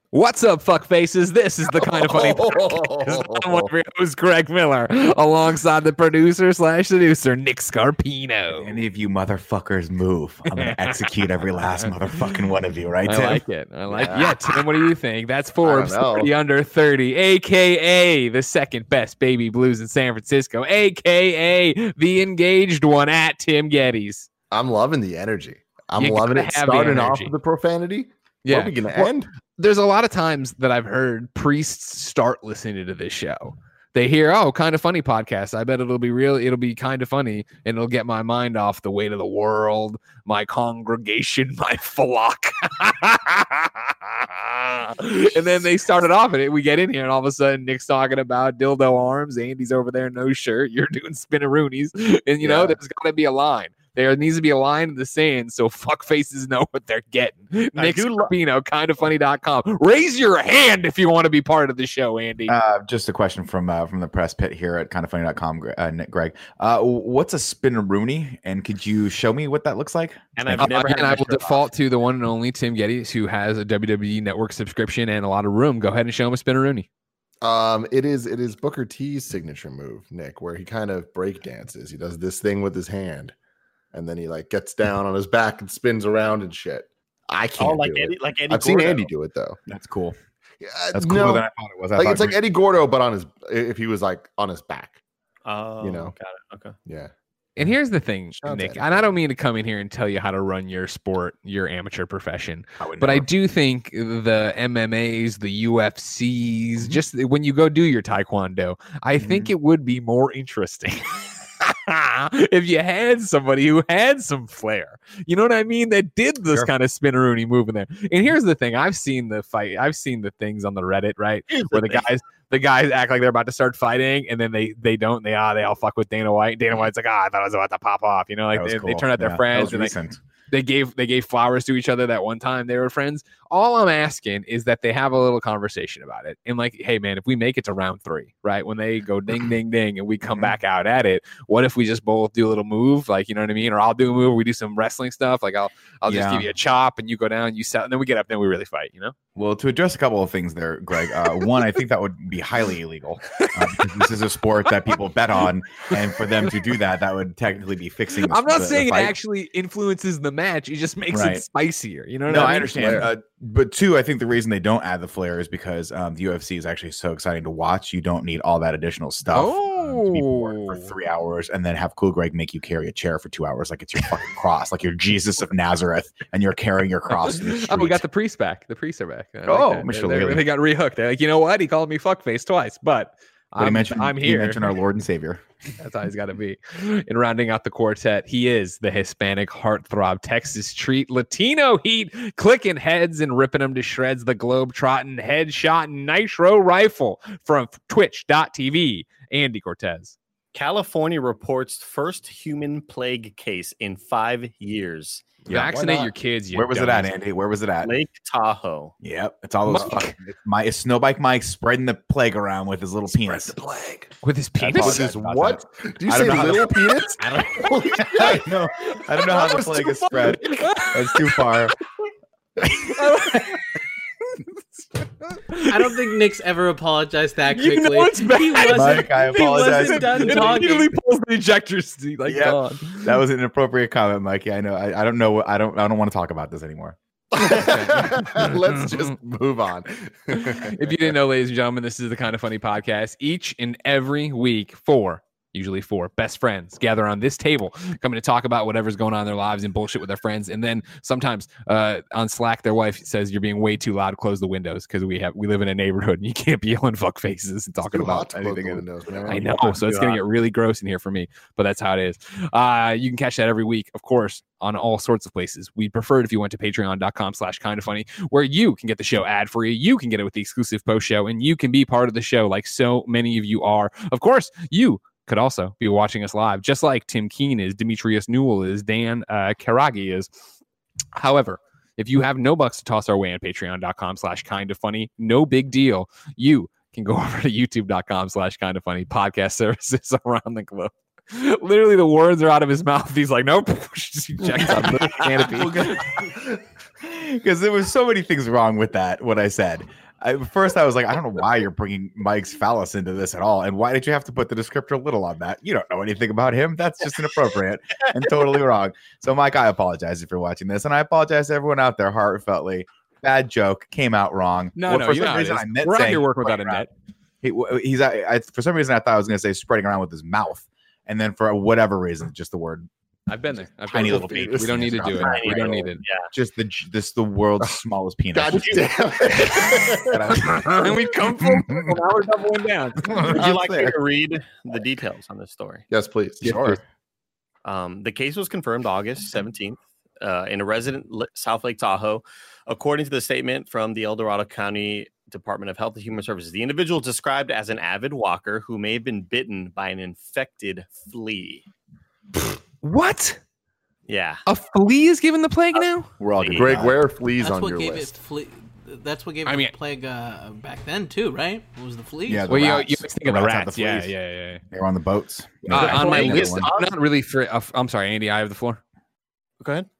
What's up, fuck faces? This is the Kind of Funny podcast. I'm one of your hosts, Greg Miller, alongside the producer / seducer, Nick Scarpino. Any of you motherfuckers move, I'm going to execute every last motherfucking one of you, right, Tim? I like it. Yeah, Tim, what do you think? That's Forbes 30 under 30, a.k.a. the second best baby blues in San Francisco, a.k.a. the engaged one at Tim Geddes. I'm loving the energy. I'm loving it. Starting off with the profanity. Yeah. Where are we going to end? There's a lot of times that I've heard priests start listening to this show. They hear, Kind of Funny podcast. I bet it'll be kind of funny, and it'll get my mind off the weight of the world, my congregation, my flock. And then they started off at it. We get in here, and all of a sudden, Nick's talking about dildo arms. Andy's over there, no shirt. You're doing spinneroonies. And, there's got to be a line. There needs to be a line in the sand so fuck faces know what they're getting. Nick Scarpino, kindoffunny.com. Raise your hand if you want to be part of the show, Andy. Just a question from the press pit here at kindoffunny.com, Greg. What's a spinneroony? And could you show me what that looks like? And I will default to the one and only Tim Geddes, who has a WWE Network subscription and a lot of room. Go ahead and show him a spinneroony. It is Booker T's signature move, Nick, where he kind of break dances. He does this thing with his hand. And then he gets down on his back and spins around and shit. I can't do it. Like Eddie I've seen Andy do it though. That's cool. Yeah, that's cooler than I thought it was. It's like Eddie Gordo, but if he was on his back. Oh, got it. Okay. Yeah. And here's the thing, Nick, and I don't mean to come in here and tell you how to run your sport, your amateur profession, but I do think the MMAs, the UFCs, just when you go do your Taekwondo, I think it would be more interesting. If you had somebody who had some flair, you know what I mean, that did this kind of spinneroony move in there. And here's the thing: I've seen the things on the Reddit, right, where the guys act like they're about to start fighting, and then they don't. They all fuck with Dana White. Dana White's like, I thought I was about to pop off. They turn out their friends and they gave flowers to each other that one time they were friends. All I'm asking is that they have a little conversation about it. And hey, man, if we make it to round 3, right, when they go ding, ding, ding, and we come back out at it, what if we just both do a little move? You know what I mean? Or I'll do a move, or we do some wrestling stuff. I'll just give you a chop and you go down, you sell, and then we get up, then we really fight, Well, to address a couple of things there, Greg, one, I think that would be highly illegal. Because this is a sport that people bet on, and for them to do that would technically be fixing I'm not saying it actually influences the match. It just makes it spicier. You know what I mean? I understand. But 2, I think the reason they don't add the flair is because the UFC is actually so exciting to watch. You don't need all that additional stuff to be bored for 3 hours and then have Cool Greg make you carry a chair for 2 hours like it's your fucking cross, like you're Jesus of Nazareth, and you're carrying your cross in the street. We got the priests back. The priests are back. They got rehooked. They're like, you know what? He called me fuckface twice, but I'm here. He mentioned our Lord and Savior. That's how he's got to be. In rounding out the quartet, he is the Hispanic heartthrob, Texas treat, Latino heat, clicking heads and ripping them to shreds, the globe-trotting, headshot, nitro rifle from Twitch.tv, Andy Cortez. California reports first human plague case in 5 years. Vaccinate your kids. Where was it at, Andy? Where was it at? Lake Tahoe. Yep. It's all those it's Snowbike Mike spreading the plague around with his little penis. The plague. With his penis? What? Do you say little penis? I don't know how the plague is spread. That's too far. I don't think Nick's ever apologized that quickly. You know it's bad. Mike, I apologize. He wasn't done It talking. immediately pulls the ejector seat. Gone. That was an inappropriate comment, Mikey. I know. I don't know. I don't want to talk about this anymore. Let's just move on. If you didn't know, ladies and gentlemen, this is the Kind of Funny podcast. Each and every week, usually 4 best friends gather on this table, coming to talk about whatever's going on in their lives and bullshit with their friends. And then sometimes on Slack, their wife says, you're being way too loud. Close the windows, because we live in a neighborhood and you can't be yelling fuck faces and talking about anything. I know. So it's going to get really gross in here for me, but that's how it is. You can catch that every week, of course, on all sorts of places. We'd prefer it if you went to patreon.com/kindoffunny, where you can get the show ad free. You can get it with the exclusive post show, and you can be part of the show like so many of you are. Of course, you could also be watching us live, just like Tim Keene is, Demetrius Newell is, Dan Karagi is. However, if you have no bucks to toss our way on patreon.com/kindoffunny, no big deal. You can go over to youtube.com/kindoffunny, podcast services around the globe. Literally, the words are out of his mouth. He's like, nope. He checks on the canopy. Because there was so many things wrong with that. What I said. First, I was like, I don't know why you're bringing Mike's phallus into this at all, and why did you have to put the descriptor little on that? You don't know anything about him. That's just inappropriate and totally wrong. So, Mike, I apologize if you're watching this, and I apologize to everyone out there heartfeltly. Bad joke, came out wrong. For some reason, I meant we're on your work without a net. For some reason, I thought I was going to say spreading around with his mouth, and then for whatever reason, just the word. I've been there. Tiny little penis. We don't need to do it. We don't need it. Yeah. Just the world's smallest penis. God damn it. And we come from. Now we're doubling down. Would you like me to read the details on this story? Yes, please. Sure. The case was confirmed August 17th in a resident South Lake Tahoe. According to the statement from the El Dorado County Department of Health and Human Services, the individual is described as an avid walker who may have been bitten by an infected flea. What? Yeah. A flea is given the plague now? We're all good. Greg, where are fleas on your list? That's what gave it the plague back then too, right? It was the fleas. Yeah, well, you always think of the rats. Yeah. They were on the boats. On my list, I'm not really. I'm sorry, Andy. I have the floor. Go ahead.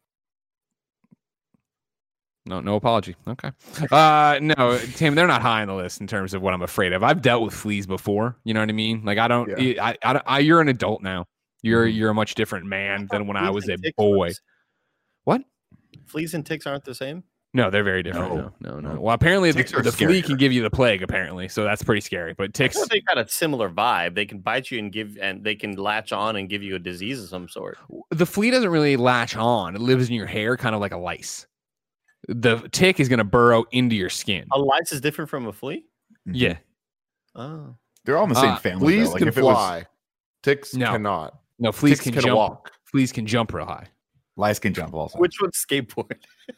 No apology. Okay. No, Tim, they're not high on the list in terms of what I'm afraid of. I've dealt with fleas before. You know what I mean? Like I don't. Yeah. You're an adult now. You're a much different man than when I was a boy. What? Fleas and ticks aren't the same? No, they're very different. No. Well, apparently the flea can give you the plague, apparently, so that's pretty scary. But ticks, they've got a similar vibe. They can bite you and they can latch on and give you a disease of some sort. The flea doesn't really latch on; it lives in your hair, kind of like a lice. The tick is going to burrow into your skin. A lice is different from a flea? Yeah. Oh, they're all in the same family. Fleas can fly. Ticks cannot. No, fleas can jump. Walk. Fleas can jump real high. Lice can jump also. Which one's skateboard?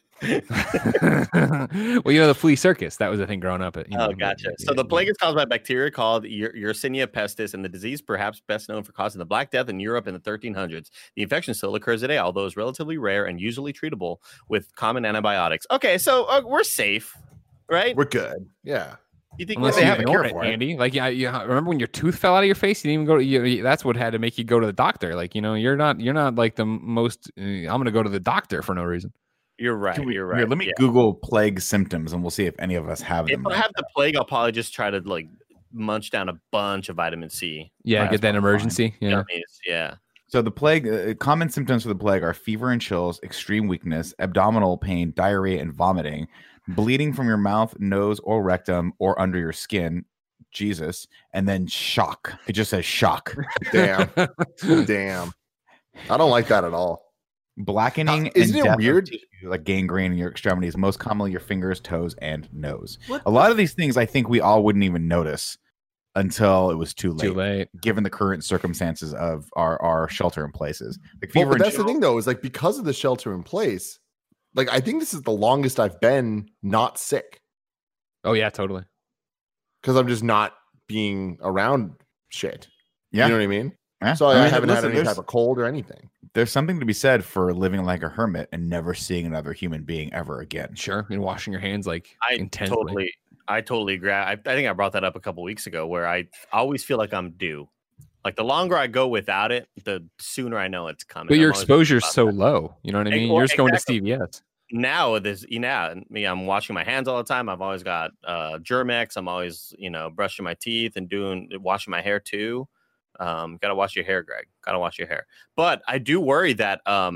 Well, the flea circus. That was a thing growing up. Gotcha. So the plague is caused by a bacteria called Yersinia pestis, and the disease perhaps best known for causing the Black Death in Europe in the 1300s. The infection still occurs today, although it's relatively rare and usually treatable with common antibiotics. Okay, so we're safe, right? We're good. Yeah. You think unless you ignore it, Andy? Like, remember when your tooth fell out of your face? You didn't even go. That's what had to make you go to the doctor. Like, you're not like the most. I'm going to go to the doctor for no reason. You're right. You're right. Here, let me Google plague symptoms, and we'll see if any of us have them. If I have the plague, I'll probably just try to munch down a bunch of vitamin C. Yeah, get that emergency. Yeah. Yeah. So the plague, common symptoms for the plague are fever and chills, extreme weakness, abdominal pain, diarrhea, and vomiting. Bleeding from your mouth, nose, or rectum, or under your skin. Jesus. And then shock. It just says shock. Damn. I don't like that at all. Blackening isn't and it weird? Tissue, like gangrene in your extremities, most commonly your fingers, toes, and nose. A lot of these things I think we all wouldn't even notice until it was too late. Given the current circumstances of our shelter in places. Like fever but that's the thing though, is like because of the shelter in place. Like, I think this is the longest I've been not sick. Oh, yeah, totally. Because I'm just not being around shit. Yeah. You know what I mean? Yeah. So I haven't had any type of cold or anything. There's something to be said for living like a hermit and never seeing another human being ever again. Sure. And washing your hands intensely. I totally agree. I think I brought that up a couple weeks ago where I always feel like I'm due. Like the longer I go without it, the sooner I know it's coming. But your exposure is so low. You know what I mean? You're just going to CVS. Now I'm washing my hands all the time. I've always got Germ-X. I'm always, brushing my teeth and washing my hair too. Gotta wash your hair, Greg. Gotta wash your hair. But I do worry that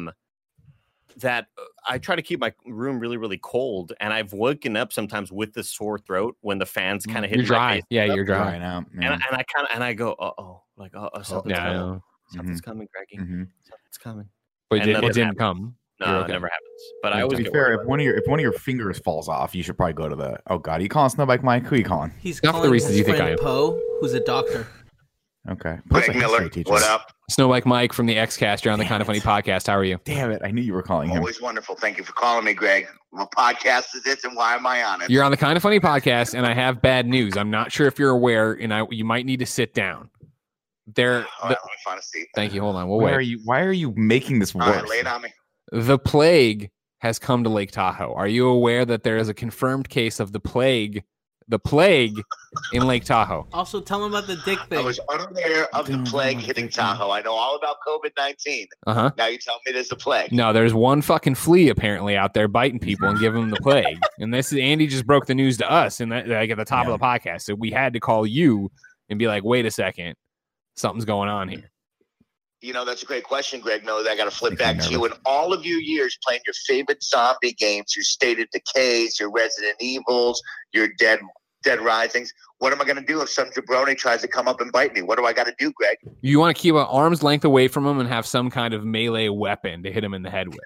I try to keep my room really, really cold, and I've woken up sometimes with the sore throat when the fans kind of hit. You're dry. My face. Yeah, you're dry now. Yeah. And I go, something's coming. Something's coming, Greggy. Mm-hmm. Something's coming. But it didn't come. No, it never happens. But I always to be fair, if one of your fingers falls off, you should probably go to the. Oh God, are you calling Snowbike Mike? Who are you calling? He's calling his friend Poe, who's a doctor. Okay. Greg Miller, what up? Snowbike Mike from the Xcast. You're on the Kind of Funny podcast. How are you? Damn it! I knew you were calling him. Always wonderful. Thank you for calling me, Greg. What podcast is this, and why am I on it? You're on the Kind of Funny podcast, and I have bad news. I'm not sure if you're aware, and you might need to sit down. Let me find a seat. Thank you. Hold on. We'll wait. Why are you making this worse? All right, lay it on me. The plague has come to Lake Tahoe. Are you aware that there is a confirmed case of the plague the plague in Lake Tahoe. Also, tell them about the dick thing. I was unaware of the plague hitting Tahoe. I know all about COVID-19. Uh-huh. Now you tell me there's a plague. No, there's one fucking flea apparently out there biting people and giving them the plague. And this is Andy just broke the news to us and like at the top of the podcast. So we had to call you and be like, wait a second, something's going on here. You know, that's a great question, Greg. No, I got to flip back to you. In all of your years playing your favorite zombie games, your State of Decays, your Resident Evils, your Dead Risings, what am I going to do if some jabroni tries to come up and bite me? What do I got to do, Greg? You want to keep an arm's length away from him and have some kind of melee weapon to hit him in the head with.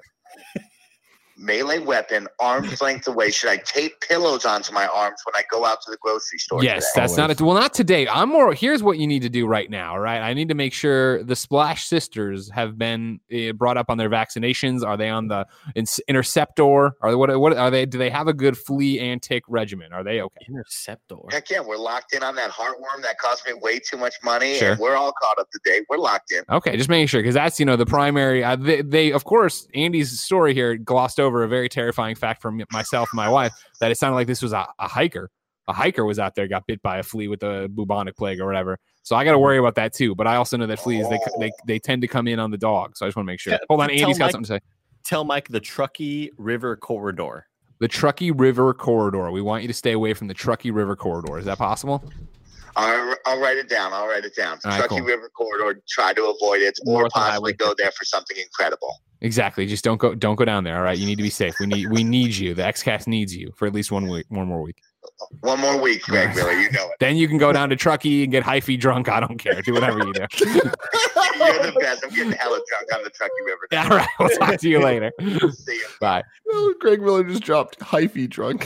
Melee weapon, arm's length away. Should I tape pillows onto my arms when I go out to the grocery store? Yes, today? that's not it. Well, not today. Here's what you need to do right now. All right, I need to make sure the Splash Sisters have been brought up on their vaccinations. Are they on the Interceptor? Or what are they? Do they have a good flea and tick regimen? Are they okay? Interceptor. Heck yeah, we're locked in on that heartworm that cost me way too much money, Sure. and we're all caught up to date. We're locked in. Okay, just making sure because that's the primary. They of course Andy's story here glossed over a very terrifying fact from myself and my wife that it sounded like this was a hiker. A hiker was out there, got bit by a flea with the bubonic plague or whatever. So I got to worry about that too. But I also know that fleas they tend to come in on the dog. So I just want to make sure. Hold on, Andy's got something to say. Tell Mike the Truckee River Corridor. The Truckee River Corridor. We want you to stay away from the Truckee River Corridor. Is that possible? I'll write it down. Truckee right, cool. River Corridor. Try to avoid it, or possibly go there for something incredible. Exactly. Just don't go down there. All right. You need to be safe. We need you. The XCast needs you for at least 1 more week. 1 more week, Greg. Really, you know it. Then you can go down to Truckee and get hyphy drunk. I don't care. Do whatever you do. You're the best. I'm getting hella drunk on the Truckee River. Yeah, all right. We'll talk to you later. See you. Bye. Oh, Greg Miller just dropped hyphy drunk.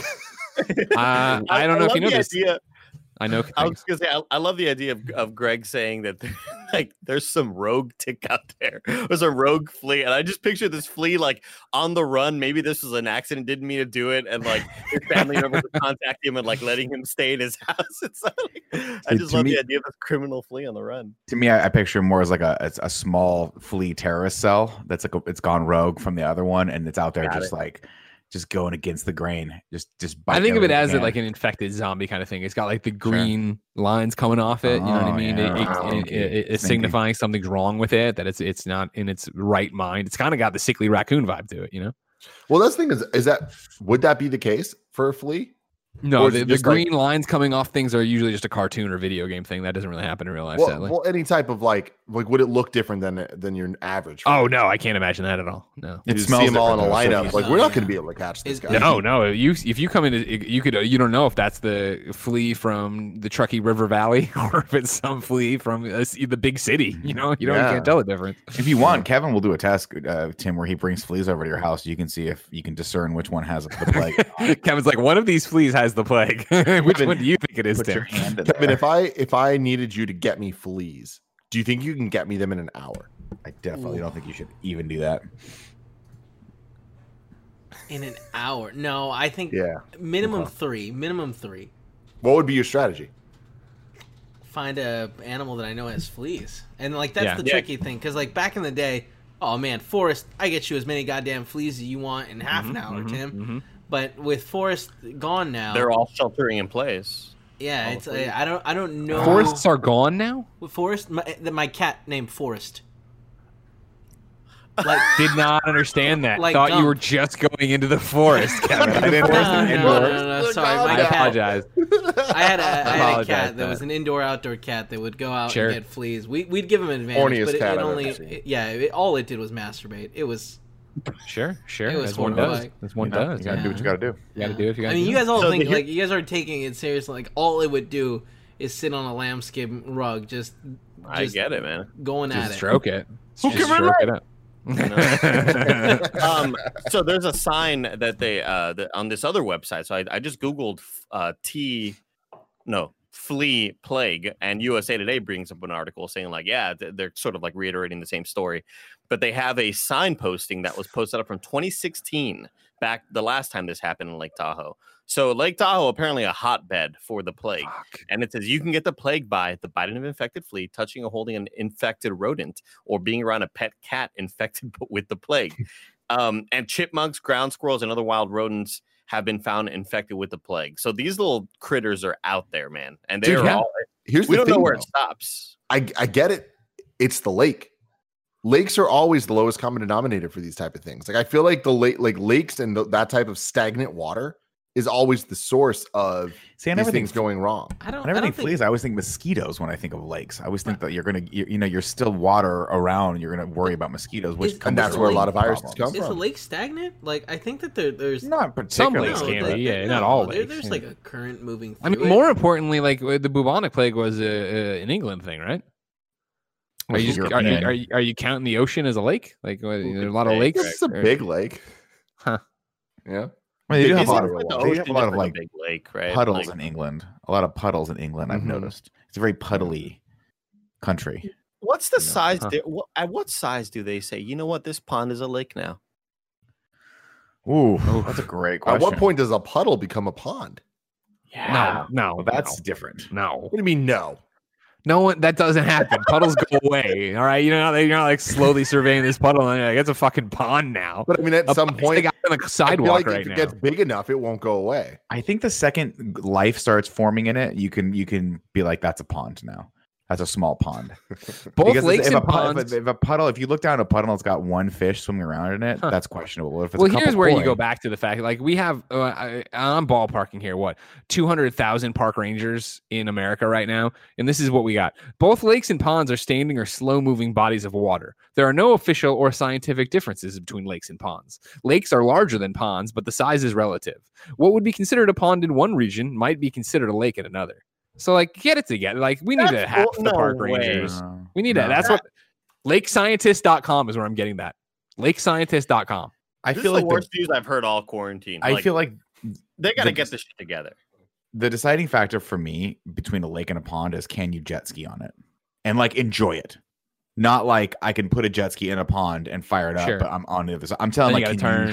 I don't know if you know this. I know. I was gonna say I love the idea of Greg saying that like there's some rogue tick out there. There's a rogue flea, and I just picture this flea like on the run. Maybe this was an accident, didn't mean to do it, and like his family members would contact him and like letting him stay in his house. It's like, I just love the idea of this criminal flea on the run. To me, I picture more as like a small flea terrorist cell that's like it's gone rogue from the other one, and it's out there just going against the grain. Just I think of it as like an infected zombie kind of thing. It's got like the green lines coming off it. You know what I mean? Yeah. It's signifying something's wrong with it, that it's not in its right mind. It's kind of got the sickly raccoon vibe to it, you know? Well, that's the thing would that be the case for a flea? No, the green lines coming off things are usually just a cartoon or video game thing. That doesn't really happen in real life, sadly. Well, any type of like would it look different than your average? Oh no, I can't imagine that at all. No, it smells see them all in a lineup. Like we're not going to be able to catch this guy. No. If you come in, you don't know if that's the flea from the Truckee River Valley or if it's some flea from the big city. You can't tell the difference. If you want, Kevin will do a test, Tim, where he brings fleas over to your house. You can see if you can discern which one has the plague. Kevin's like, one of these fleas has the plague. Which one do you think it is, Tim? Kevin, if I needed you to get me fleas, do you think you can get me them in an hour? I definitely don't think you should even do that. In an hour? No, I think minimum three. What would be your strategy? Find a animal that I know has fleas, and like that's the tricky thing, because like back in the day, oh man, Forrest, I get you as many goddamn fleas as you want in half an hour, Tim. Mm-hmm. But with Forrest gone now, they're all sheltering in place. Yeah, it's I don't know. Forests are gone now. With Forrest, my cat named Forrest. Like, did not understand that. Thought you were just going into the forest, Kevin. No. Sorry, I apologize. I had a cat that was an indoor-outdoor cat that would go out and get fleas. We'd give him an advantage, but it only all it did was masturbate. It was. Sure. It was as one does. As one does. You gotta do what you gotta do. You gotta do it if you gotta. I mean, you guys all think like you guys are taking it seriously. Like all it would do is sit on a lambskin rug, just I get it, man. Going just at stroke it. Just stroke it up. So there's a sign that they on this other website. So I just googled flea plague, and USA Today brings up an article saying like, they're sort of like reiterating the same story, but they have a sign posting that was posted up from 2016, back the last time this happened in Lake Tahoe. So Lake Tahoe apparently a hotbed for the plague. And it says you can get the plague by the biting of an infected flea, touching or holding an infected rodent, or being around a pet cat infected with the plague. And chipmunks, ground squirrels, and other wild rodents have been found infected with the plague. So these little critters are out there, man, and we don't know where it stops. I get it. It's the lake. Lakes are always the lowest common denominator for these type of things. Like I feel like the lakes and that type of stagnant water is always the source of these things going wrong. I never think fleas. I always think mosquitoes when I think of lakes. I always think that you're still water around. You're gonna worry about mosquitoes, and that's where a lot of viruses come from. Is the lake stagnant? Like I think that there's not particularly. Some lakes can be, not all lakes. There's like a current moving. I mean, more importantly, like the bubonic plague was an England thing, right? Are you counting the ocean as a lake? Like there's a lot of lakes. It's a big lake, huh? Yeah. I mean, they do have a lot of like big lake, right? Puddles in England. A lot of puddles in England. I've noticed it's a very puddly country. What's the size? At what size do they say? You know what? This pond is a lake now. Ooh, that's a great question. At what point does a puddle become a pond? Yeah, no, that's different. No, what do you mean no? No one, that doesn't happen. Puddles go away. All right, you're not like slowly surveying this puddle and you're like, it's a fucking pond now. But I mean, at some point, they got on the sidewalk if it gets big enough, it won't go away. I think the second life starts forming in it, you can be like, that's a pond now. That's a small pond. Both lakes and ponds. If a puddle, if you look down a puddle, it's got one fish swimming around in it. That's questionable. If it's here's where you go back to the fact, like we have, I'm ballparking here. 200,000 park rangers in America right now, and this is what we got. Both lakes and ponds are standing or slow-moving bodies of water. There are no official or scientific differences between lakes and ponds. Lakes are larger than ponds, but the size is relative. What would be considered a pond in one region might be considered a lake in another. So, like, get it together. Like, we need to have the park rangers. We need that. That's what lakescientist.com is where I'm getting that. Lakescientist.com. I feel like the worst news I've heard all quarantine. I feel like they got to get this shit together. The deciding factor for me between a lake and a pond is, can you jet ski on it and like enjoy it? Not like I can put a jet ski in a pond and fire it up, but I'm on the other side. I'm telling you, can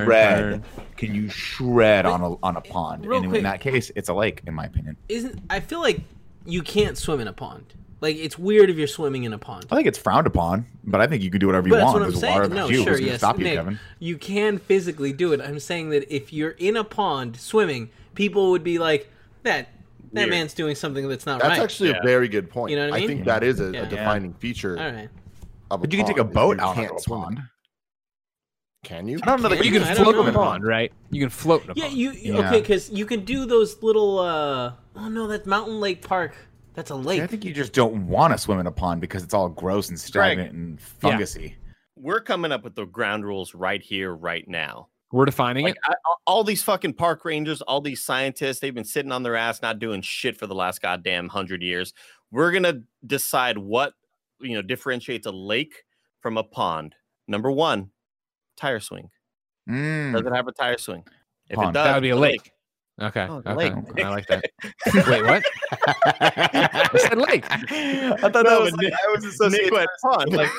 you shred on a pond? And in that case, it's a lake, in my opinion. I feel like you can't swim in a pond. Like, it's weird if you're swimming in a pond. I think it's frowned upon, but I think you can do whatever you want. That's what I'm saying. You can physically do it. I'm saying that if you're in a pond swimming, people would be like, that man's doing something that's not right. That's actually a very good point. You know what I mean? I think that is a defining feature. All right. But you can take a boat out on a pond. Can you? I don't know that you can float in a pond, right? You can float in a pond. Okay, because you can do those little. Oh no, that's Mountain Lake Park. That's a lake. I think you just don't want to swim in a pond because it's all gross and stagnant and fungusy. We're coming up with the ground rules right here, right now. We're defining it. All these fucking park rangers, all these scientists, they've been sitting on their ass, not doing shit for the last goddamn 100 years. We're gonna decide what differentiates a lake from a pond. Number 1, tire swing. Does it have a tire swing? If it does, that would be a lake. Okay. Lake. I like that. Wait, what? I said lake. I thought that was I was associated with pond. Like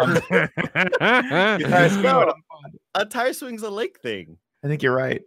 pond. A tire swing's a lake thing. I think you're right.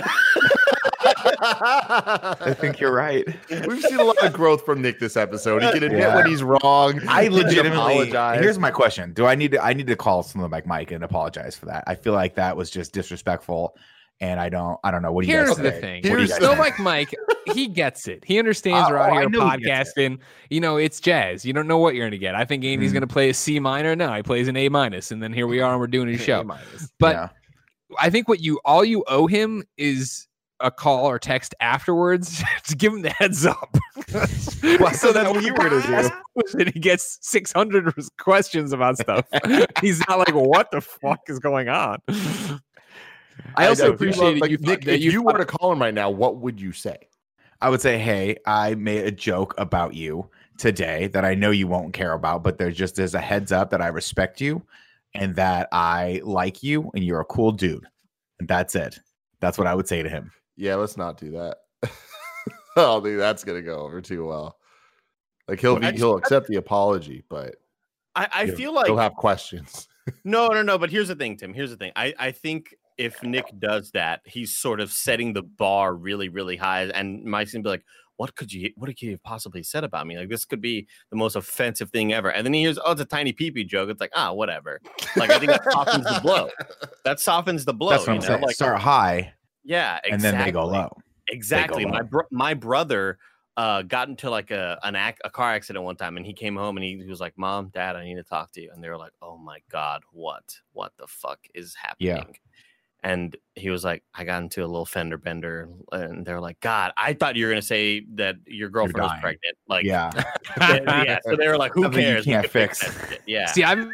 I think you're right. We've seen a lot of growth from Nick this episode. He can admit when he's wrong. I legitimately apologize. Here's my question: I need to call someone like Mike and apologize for that? I feel like that was just disrespectful. And I don't know. What do you guys say? Here's the thing. Like Mike, he gets it. He understands we're out here podcasting. It's jazz. You don't know what you're going to get. I think Andy's going to play a C minor. No, he plays an A minus. And then here we are and we're doing his show. But I think all you owe him is a call or text afterwards to give him the heads up. So that's what you were going to do. And he gets 600 questions about stuff. He's not like, what the fuck is going on? I also appreciate it. Nick, if you were to call him right now, what would you say? I would say, hey, I made a joke about you today that I know you won't care about, but there's a heads up that I respect you and that I like you and you're a cool dude. And that's it. That's what I would say to him. Yeah, let's not do that. Oh, dude, that's gonna go over too well. Like he'll accept the apology, but I feel like he'll have questions. No. But here's the thing, Tim. Here's the thing. I think if Nick does that, he's sort of setting the bar really, really high, and Mike's gonna be like, what could you have possibly said about me? Like, this could be the most offensive thing ever. And then he hears, oh, it's a tiny pee-pee joke. It's like, whatever. Like, I think that softens the blow. That softens the blow. That's what I'm saying. Like, start high. Yeah, exactly. And then they go low. Exactly. My brother. Exactly. My brother got into like a car accident one time, and he came home and he was like, "Mom, Dad, I need to talk to you." And they were like, "Oh my God, what the fuck is happening?" Yeah. And he was like, "I got into a little fender bender," and they're like, "God, I thought you were gonna say that your girlfriend was pregnant." Like, yeah. Yeah. So they were like, "Who Something cares? You can't fix. Yeah. See, I'm.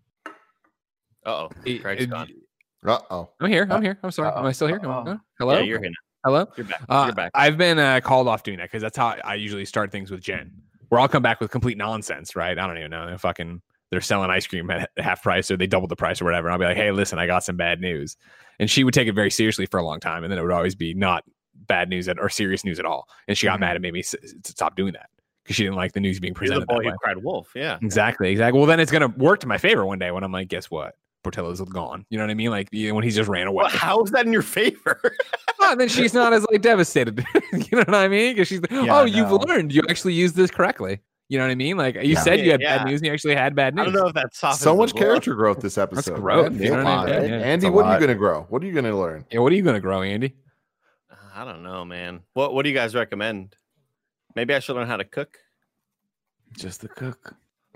Craig's gone. I'm here. I'm sorry. Am I still here? Hello. Yeah, you're here now. Hello. You're back. You're back. I've been called off doing that because that's how I usually start things with Jen, where I'll come back with complete nonsense. Right? I don't even know. They're selling ice cream at half price, or they doubled the price, or whatever. And I'll be like, "Hey, listen, I got some bad news," and she would take it very seriously for a long time, and then it would always be not bad news or serious news at all. And she got mad and made me stop doing that because she didn't like the news being presented. You're the boy who cried wolf. Yeah. Exactly. Well, then it's gonna work to my favor one day when I'm like, guess what? Portillo's gone. You know what I mean? Like when he's just ran away. Well, how is that in your favor? Then she's not as like devastated. You know what I mean? Because she's you've learned. You actually used this correctly. You know what I mean? Like you said, you had bad news, and you actually had bad news. I don't know if that's so much character growth this episode. That's growth. You know what I mean? Andy, what are you going to grow? What are you going to learn? Yeah, what are you going to grow, Andy? I don't know, man. What do you guys recommend? Maybe I should learn how to cook. Just the cook.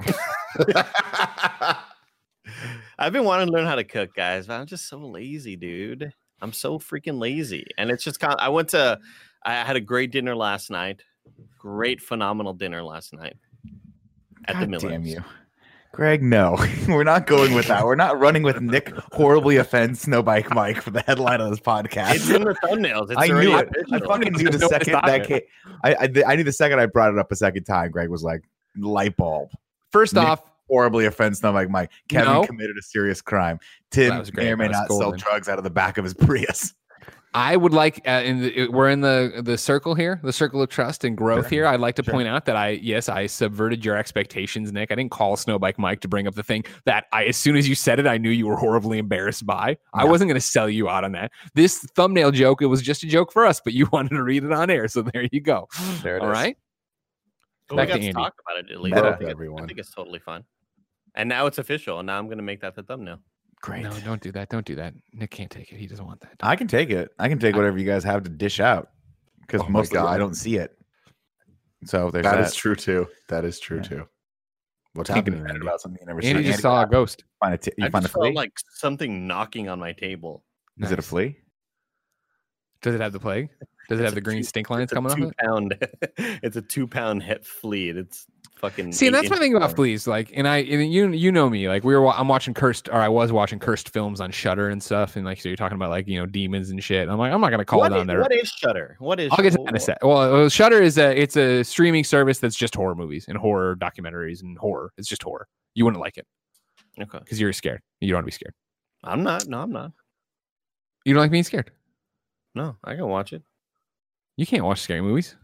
I've been wanting to learn how to cook, guys, but I'm just so lazy, dude. I'm so freaking lazy. And it's just I had a great dinner last night. Great, phenomenal dinner last night at the Miller's. Damn you. Greg, no. We're not going with that. We're not running with Nick horribly offends Snowbike Mike for the headline of this podcast. It's in the thumbnails. I knew it. I fucking knew the second that came. I knew the second I brought it up a second time, Greg was like, light bulb. First off, horribly offends Snowbike Mike. Kevin committed a serious crime. Tim may or may not sell drugs out of the back of his Prius. I would like, we're in the circle here, the circle of trust and growth here. I'd like to point out that I subverted your expectations, Nick. I didn't call Snowbike Mike to bring up the thing that as soon as you said it, I knew you were horribly embarrassed by. No. I wasn't going to sell you out on that. This thumbnail joke, it was just a joke for us, but you wanted to read it on air. So there you go. There it is. All right. Well, we got to talk about it at least. I think it's totally fun. And now it's official. And now I'm going to make that the thumbnail. Great. No, don't do that. Don't do that. Nick can't take it. He doesn't want that. I can take it. I can take whatever you guys have to dish out because most of it I don't see it. So there's that. That is true too. That is true too. What's happening? About something you never seen. Andy just saw a ghost. I just felt like something knocking on my table. Is it a flea? Does it have the plague? Does it have the green stink lines coming off it? It's a 2-pound het flea. It's fucking. See, and that's my thing about fleas. Like, and you know me. Like, I'm watching I was watching cursed films on Shudder and stuff, and like, so you're talking about like demons and shit. I'm like, I'm not gonna call it on there. What is Shudder? What is? I'll get to that in a sec. Well, Shudder is it's a streaming service that's just horror movies and horror documentaries and horror. It's just horror. You wouldn't like it, okay? Because you're scared. You don't want to be scared. I'm not. No, I'm not. You don't like being scared? No, I can watch it. You can't watch scary movies.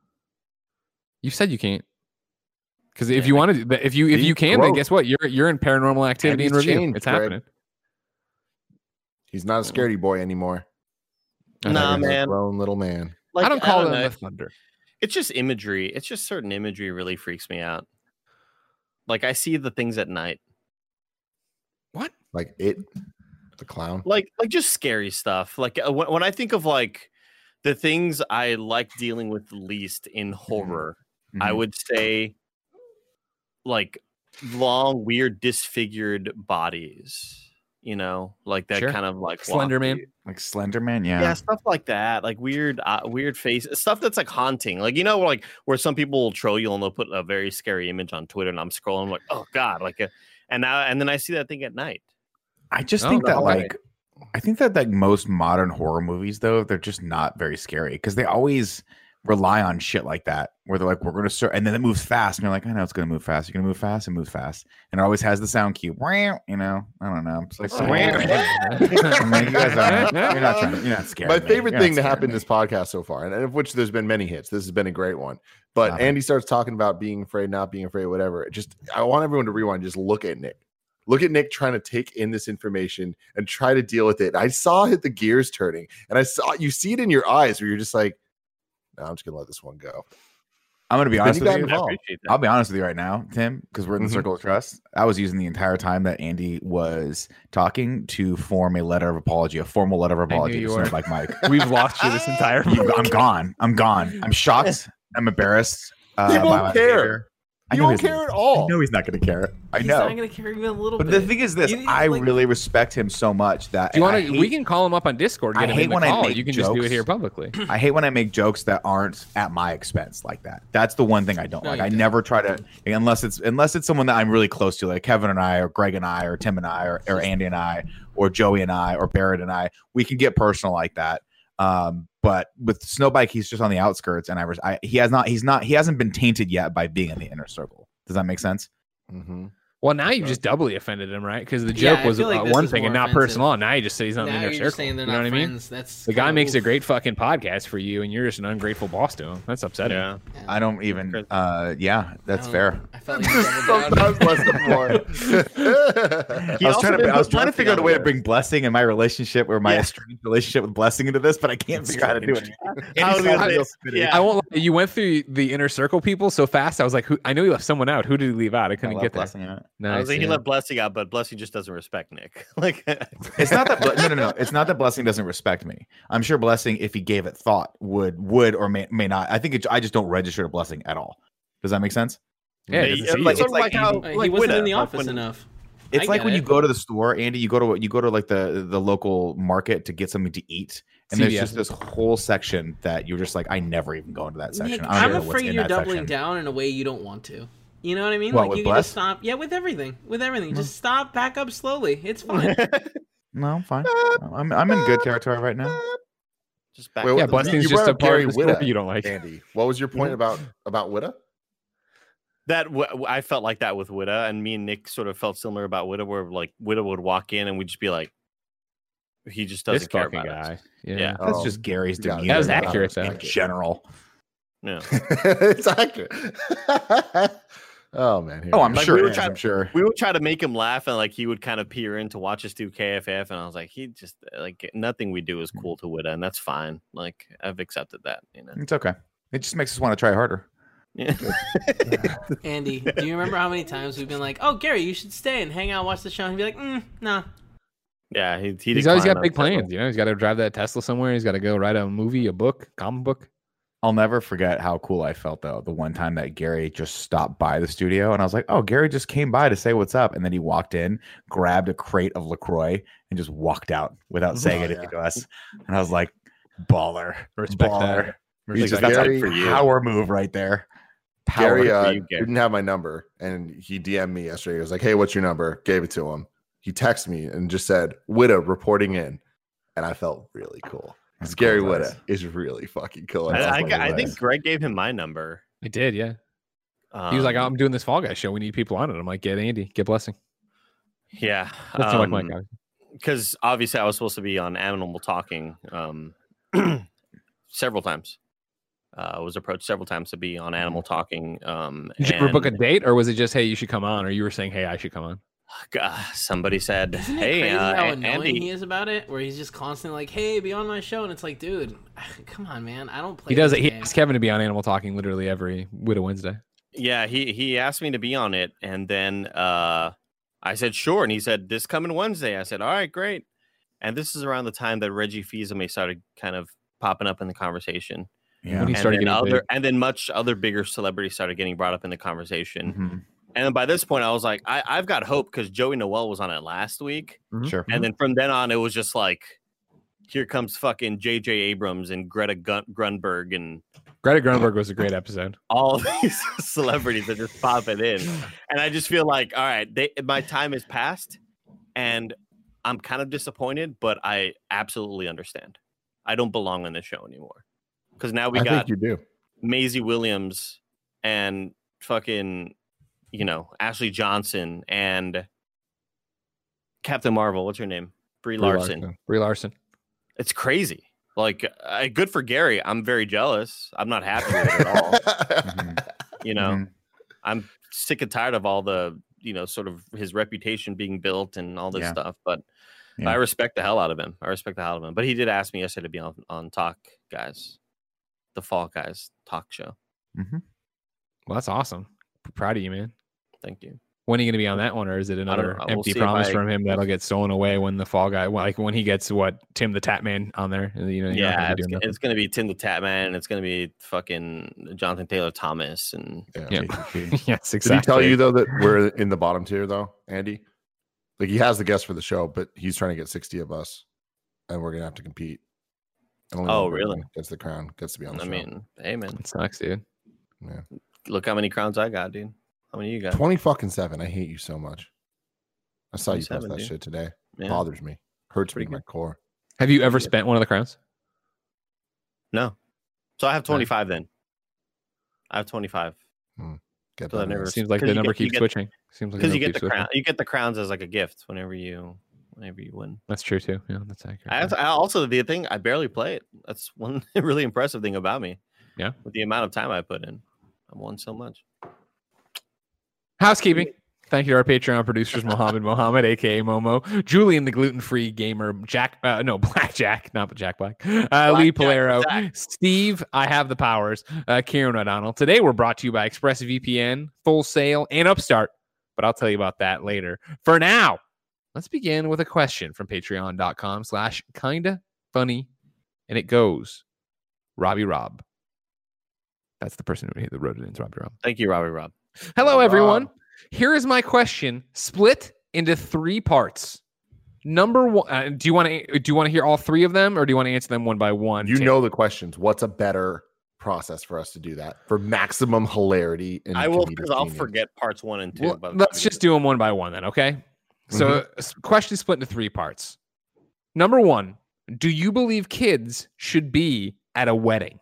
You said you can't. Because if you wanted, if you can, then guess what? You're in Paranormal Activity and Review. Changed, it's happening. He's not a scaredy boy anymore. Nah, man. Grown little man. Like, I don't call it the thunder. It's just imagery. It's just certain imagery really freaks me out. Like I see the things at night. What? Like it, the clown. Like just scary stuff. Like when I think of like the things I like dealing with least in horror, I would say like long, weird, disfigured bodies. Like that kind of like Slenderman, like Slenderman, yeah, stuff like that, like weird face stuff that's like haunting, like like where some people will troll you and they'll put a very scary image on Twitter, and I'm scrolling, I'm like, oh god, and then I see that thing at night. I just think that I think that like most modern horror movies, though, they're just not very scary because they always rely on shit like that where they're like, we're going to and then it moves fast and you're like, I know it's going to move fast. You're going to move fast and move fast. And it always has the sound cue. I don't know. It's like, you're not scared. My favorite thing to happen in this podcast so far, and of which there's been many hits. This has been a great one. But Andy starts talking about being afraid, not being afraid, whatever. I want everyone to rewind. Just look at Nick. Look at Nick trying to take in this information and try to deal with it. I saw the gears turning, and you see it in your eyes where you're just like, no, I'm just gonna let this one go. I'm gonna be honest with you. I'll be honest with you right now, Tim, because we're in the circle of trust. I was using the entire time that Andy was talking to form a letter of apology, a formal letter of apology to Snowbike Mike. We've lost you this entire. I'm gone. I'm shocked. I'm embarrassed. He won't care. He won't care at all. I know he's not going to care. I know. He's not going to care even a little bit. But the thing is this, I really respect him so much that we can call him up on Discord. I hate when I make you can just do it here publicly. I hate when I make jokes that aren't at my expense like that. That's the one thing I don't like. I never try to, unless it's someone that I'm really close to, like Kevin and I, or Greg and I, or Tim and I, or Andy and I, or Joey and I, or Barrett and I. We can get personal like that. But with Snowbike, he's just on the outskirts, and he hasn't been tainted yet by being in the inner circle. Does that make sense? Mm-hmm. Well, now you just doubly offended him, right? Because the joke was one thing and not personal. And now you just say he's not in the inner circle. You know what I mean? The guy makes a great fucking podcast for you, and you're just an ungrateful boss to him. That's upsetting. Yeah. I don't even. That's fair. I felt like sometimes less than more. I was trying to figure out a way to bring Blessing in my relationship or my estranged relationship with Blessing into this, but I can't figure out how to do it. I won't. You went through the inner circle people so fast. I was like, I know you left someone out. Who did he leave out? I couldn't get Blessing out. Nice, I was like, he left Blessing out, but Blessing just doesn't respect Nick. Like, it's not that. No. It's not that Blessing doesn't respect me. I'm sure Blessing, if he gave it thought, would or may not. I think I just don't register to Blessing at all. Does that make sense? Yeah, it's like how he wasn't in the office enough. It's like when you go to the store, Andy. You go to like the local market to get something to eat, and there's just this whole section that you're just like, I never even go into that section. Nick, I'm afraid you're doubling down in a way you don't want to. You know what I mean? What, like you can just stop. Yeah, with everything. Just stop, back up slowly. It's fine. No, I'm fine. I'm in good territory right now. Just back. Yeah, Blessing's just a part of the story you don't like. Andy, what was your point about Witta? That I felt like that with Witta, and me and Nick sort of felt similar about Witta, where like Witta would walk in and we'd just be like, he just doesn't care about guy. It. Yeah, that's just Gary's demeanor. That was accurate though. In general. Yeah, it's accurate. Oh man! I'm like, sure. I'm sure. We would try to make him laugh, and like he would kind of peer in to watch us do KFF, and I was like, he just like nothing we do is cool to Witta, and that's fine. Like I've accepted that. You know, it's okay. It just makes us want to try harder. Yeah. Andy, do you remember how many times we've been like, "Oh, Gary, you should stay and hang out, watch the show," and he'd be like, "No." Yeah, he's always got big plans. You know, he's got to drive that Tesla somewhere. He's got to go write a movie, a book, comic book. I'll never forget how cool I felt though the one time that Gary just stopped by the studio, and I was like, "Oh, Gary just came by to say what's up," and then he walked in, grabbed a crate of LaCroix, and just walked out without saying anything to us. And I was like, "Baller, respect that." That's Gary, like power move right there." Gary didn't have my number, and he DM'd me yesterday. He was like, "Hey, what's your number?" Gave it to him. He texted me and just said, "Witta reporting in," and I felt really cool. Because Gary Witta is really fucking cool. I think Greg gave him my number. I did, yeah. He was like, "I'm doing this Fall Guys show. We need people on it." I'm like, "Get Andy, get Blessing." Yeah, because obviously I was supposed to be on Animal Talking several times. I was approached several times to be on Animal Talking. Did you ever book a date, or was it just, "Hey, you should come on," or you were saying, "Hey, I should come on"? Somebody said, "Isn't it hey, crazy how annoying Andy." He is about it, where he's just constantly like, "Hey, be on my show," and it's like, dude, come on, man, I don't play. He does it. He asks Kevin to be on Animal Talking literally every Witta Wednesday. Yeah, he asked me to be on it, and then I said sure, and he said this coming Wednesday. I said, all right, great. And this is around the time that Reggie Fils-Aimé started kind of popping up in the conversation. Yeah, when he started and then much other bigger celebrities started getting brought up in the conversation. Mm-hmm. And then by this point, I was like, I've got hope because Joey Noelle was on it last week. Mm-hmm. Sure. And then from then on, it was just like, here comes fucking J.J. Abrams and Greta Grunberg. And Greta Grunberg was a great episode. All these celebrities are just popping in. And I just feel like, all right, my time has passed. And I'm kind of disappointed, but I absolutely understand. I don't belong on this show anymore. Because now I got think you do. Maisie Williams and fucking, Ashley Johnson and Captain Marvel. What's her name? Brie Larson. Brie Larson. It's crazy. Like, good for Gary. I'm very jealous. I'm not happy with it at all. Mm-hmm. I'm sick and tired of all the, sort of his reputation being built and all this stuff. But I respect the hell out of him. But he did ask me yesterday to be on Talk Guys. The Fall Guys talk show. Mm-hmm. Well, that's awesome. Proud of you, man. Thank you. When are you going to be on that one, or is it another empty promise from him that'll get stolen away when the fall guy, like when he gets Tim the Tatman on there? Yeah, it's going to be Tim the Tatman, and it's going to be fucking Jonathan Taylor Thomas, and yes, exactly. Did he tell you though that we're in the bottom tier though, Andy? Like he has the guest for the show, but he's trying to get 60 of us, and we're gonna have to compete. Oh, really? Gets the crown, gets to be on the show. I mean, hey man, it sucks, dude. Yeah. Look how many crowns I got, dude. How many you got? 20-7. I hate you so much. I saw you post that shit today. Yeah. Bothers me. Hurts me in my core. Have you ever spent one of the crowns? No. So I have 25 then. I have 25. So that never seems like the number keeps switching. Seems like because you get the crown. You get the crowns as like a gift whenever you win. That's true too. Yeah, that's accurate. I also the thing I barely play it. That's one really impressive thing about me. Yeah. With the amount of time I put in, I won so much. Housekeeping. Thank you to our Patreon producers, Mohammed, aka Momo, Julian, the gluten-free gamer, Blackjack, not Jack Black, Lee Polero, Steve, I have the powers, Kieran O'Donnell. Today we're brought to you by ExpressVPN, Full Sail, and Upstart, but I'll tell you about that later. For now, let's begin with a question from patreon.com/kindafunny, and it goes, Robbie Rob. That's the person who wrote it in, Robbie Rob. Thank you, Robbie Rob. Hello, everyone. Here is my question, split into 3 parts. Number 1, do you want to hear all 3 of them, or do you want to answer them one by one? You know the questions. What's a better process for us to do that for maximum hilarity? And I will, because I'll forget parts 1 and 2. Well, let's just do them one by one then, okay? So, question split into 3 parts. Number 1, do you believe kids should be at a wedding?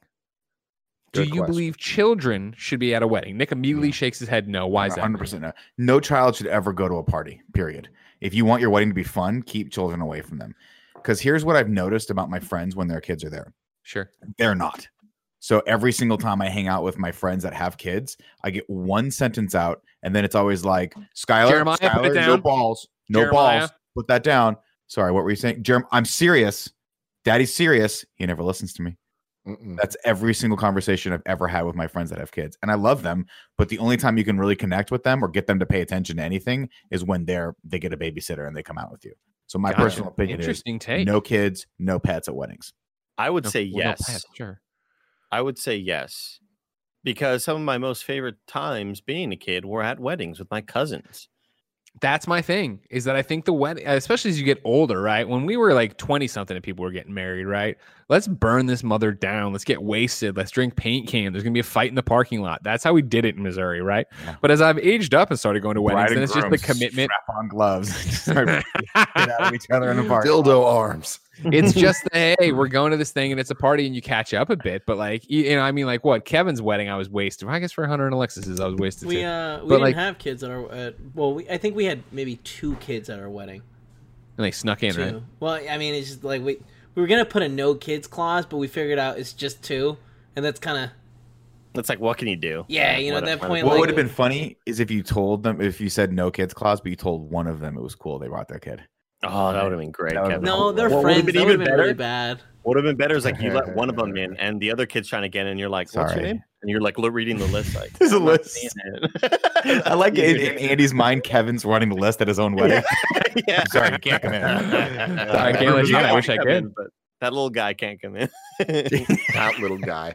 Do you believe children should be at a wedding? Nick immediately shakes his head no. Why is that? 100% no. No child should ever go to a party, period. If you want your wedding to be fun, keep children away from them. Because here's what I've noticed about my friends when their kids are there. Sure. They're not. So every single time I hang out with my friends that have kids, I get one sentence out, and then it's always like, Skylar, put it down. No balls. No balls. Put that down. Sorry, what were you saying? I'm serious. Daddy's serious. He never listens to me. That's every single conversation I've ever had with my friends that have kids, and I love them, but the only time you can really connect with them or get them to pay attention to anything is when they get a babysitter and they come out with you. So my personal opinion is no kids, no pets at weddings. I would say yes. No pets, sure. I would say yes, because some of my most favorite times being a kid were at weddings with my cousins. That's my thing, is that I think the wedding, especially as you get older, right? When we were like 20 something and people were getting married, right? Let's burn this mother down. Let's get wasted. Let's drink paint cans. There's going to be a fight in the parking lot. That's how we did it in Missouri, right? Yeah. But as I've aged up and started going to weddings, then it's just the commitment. Strap on gloves. Start get out of each other in the park. Dildo arms. It's just hey, we're going to this thing and it's a party and you catch up a bit. But like, I mean, like what? Kevin's wedding, I was wasted. I guess for Hunter and Alexis's, I was wasted we, too. We didn't have kids at our. I think we had maybe 2 kids at our wedding. And they snuck in, 2. right? Well, I mean, it's just like we were gonna put a no kids clause, but we figured out it's just 2, and that's kind of. It's like, what can you do? Yeah, at that point. What would have been funny is if you told them, if you said no kids clause, but you told one of them it was cool, they brought their kid. Oh, that would have been great. No, they're friends. That would have been really bad. What would have been better is like you let one of them in, and the other kid's trying to get in. And you're like, "What's your name?" And you're like reading the list. Like, there's a list. I like it in Andy's mind. Kevin's running the list at his own wedding. Yeah. Sorry, you can't come in. I can't let you in. I wish I could. But that little guy can't come in. That little guy.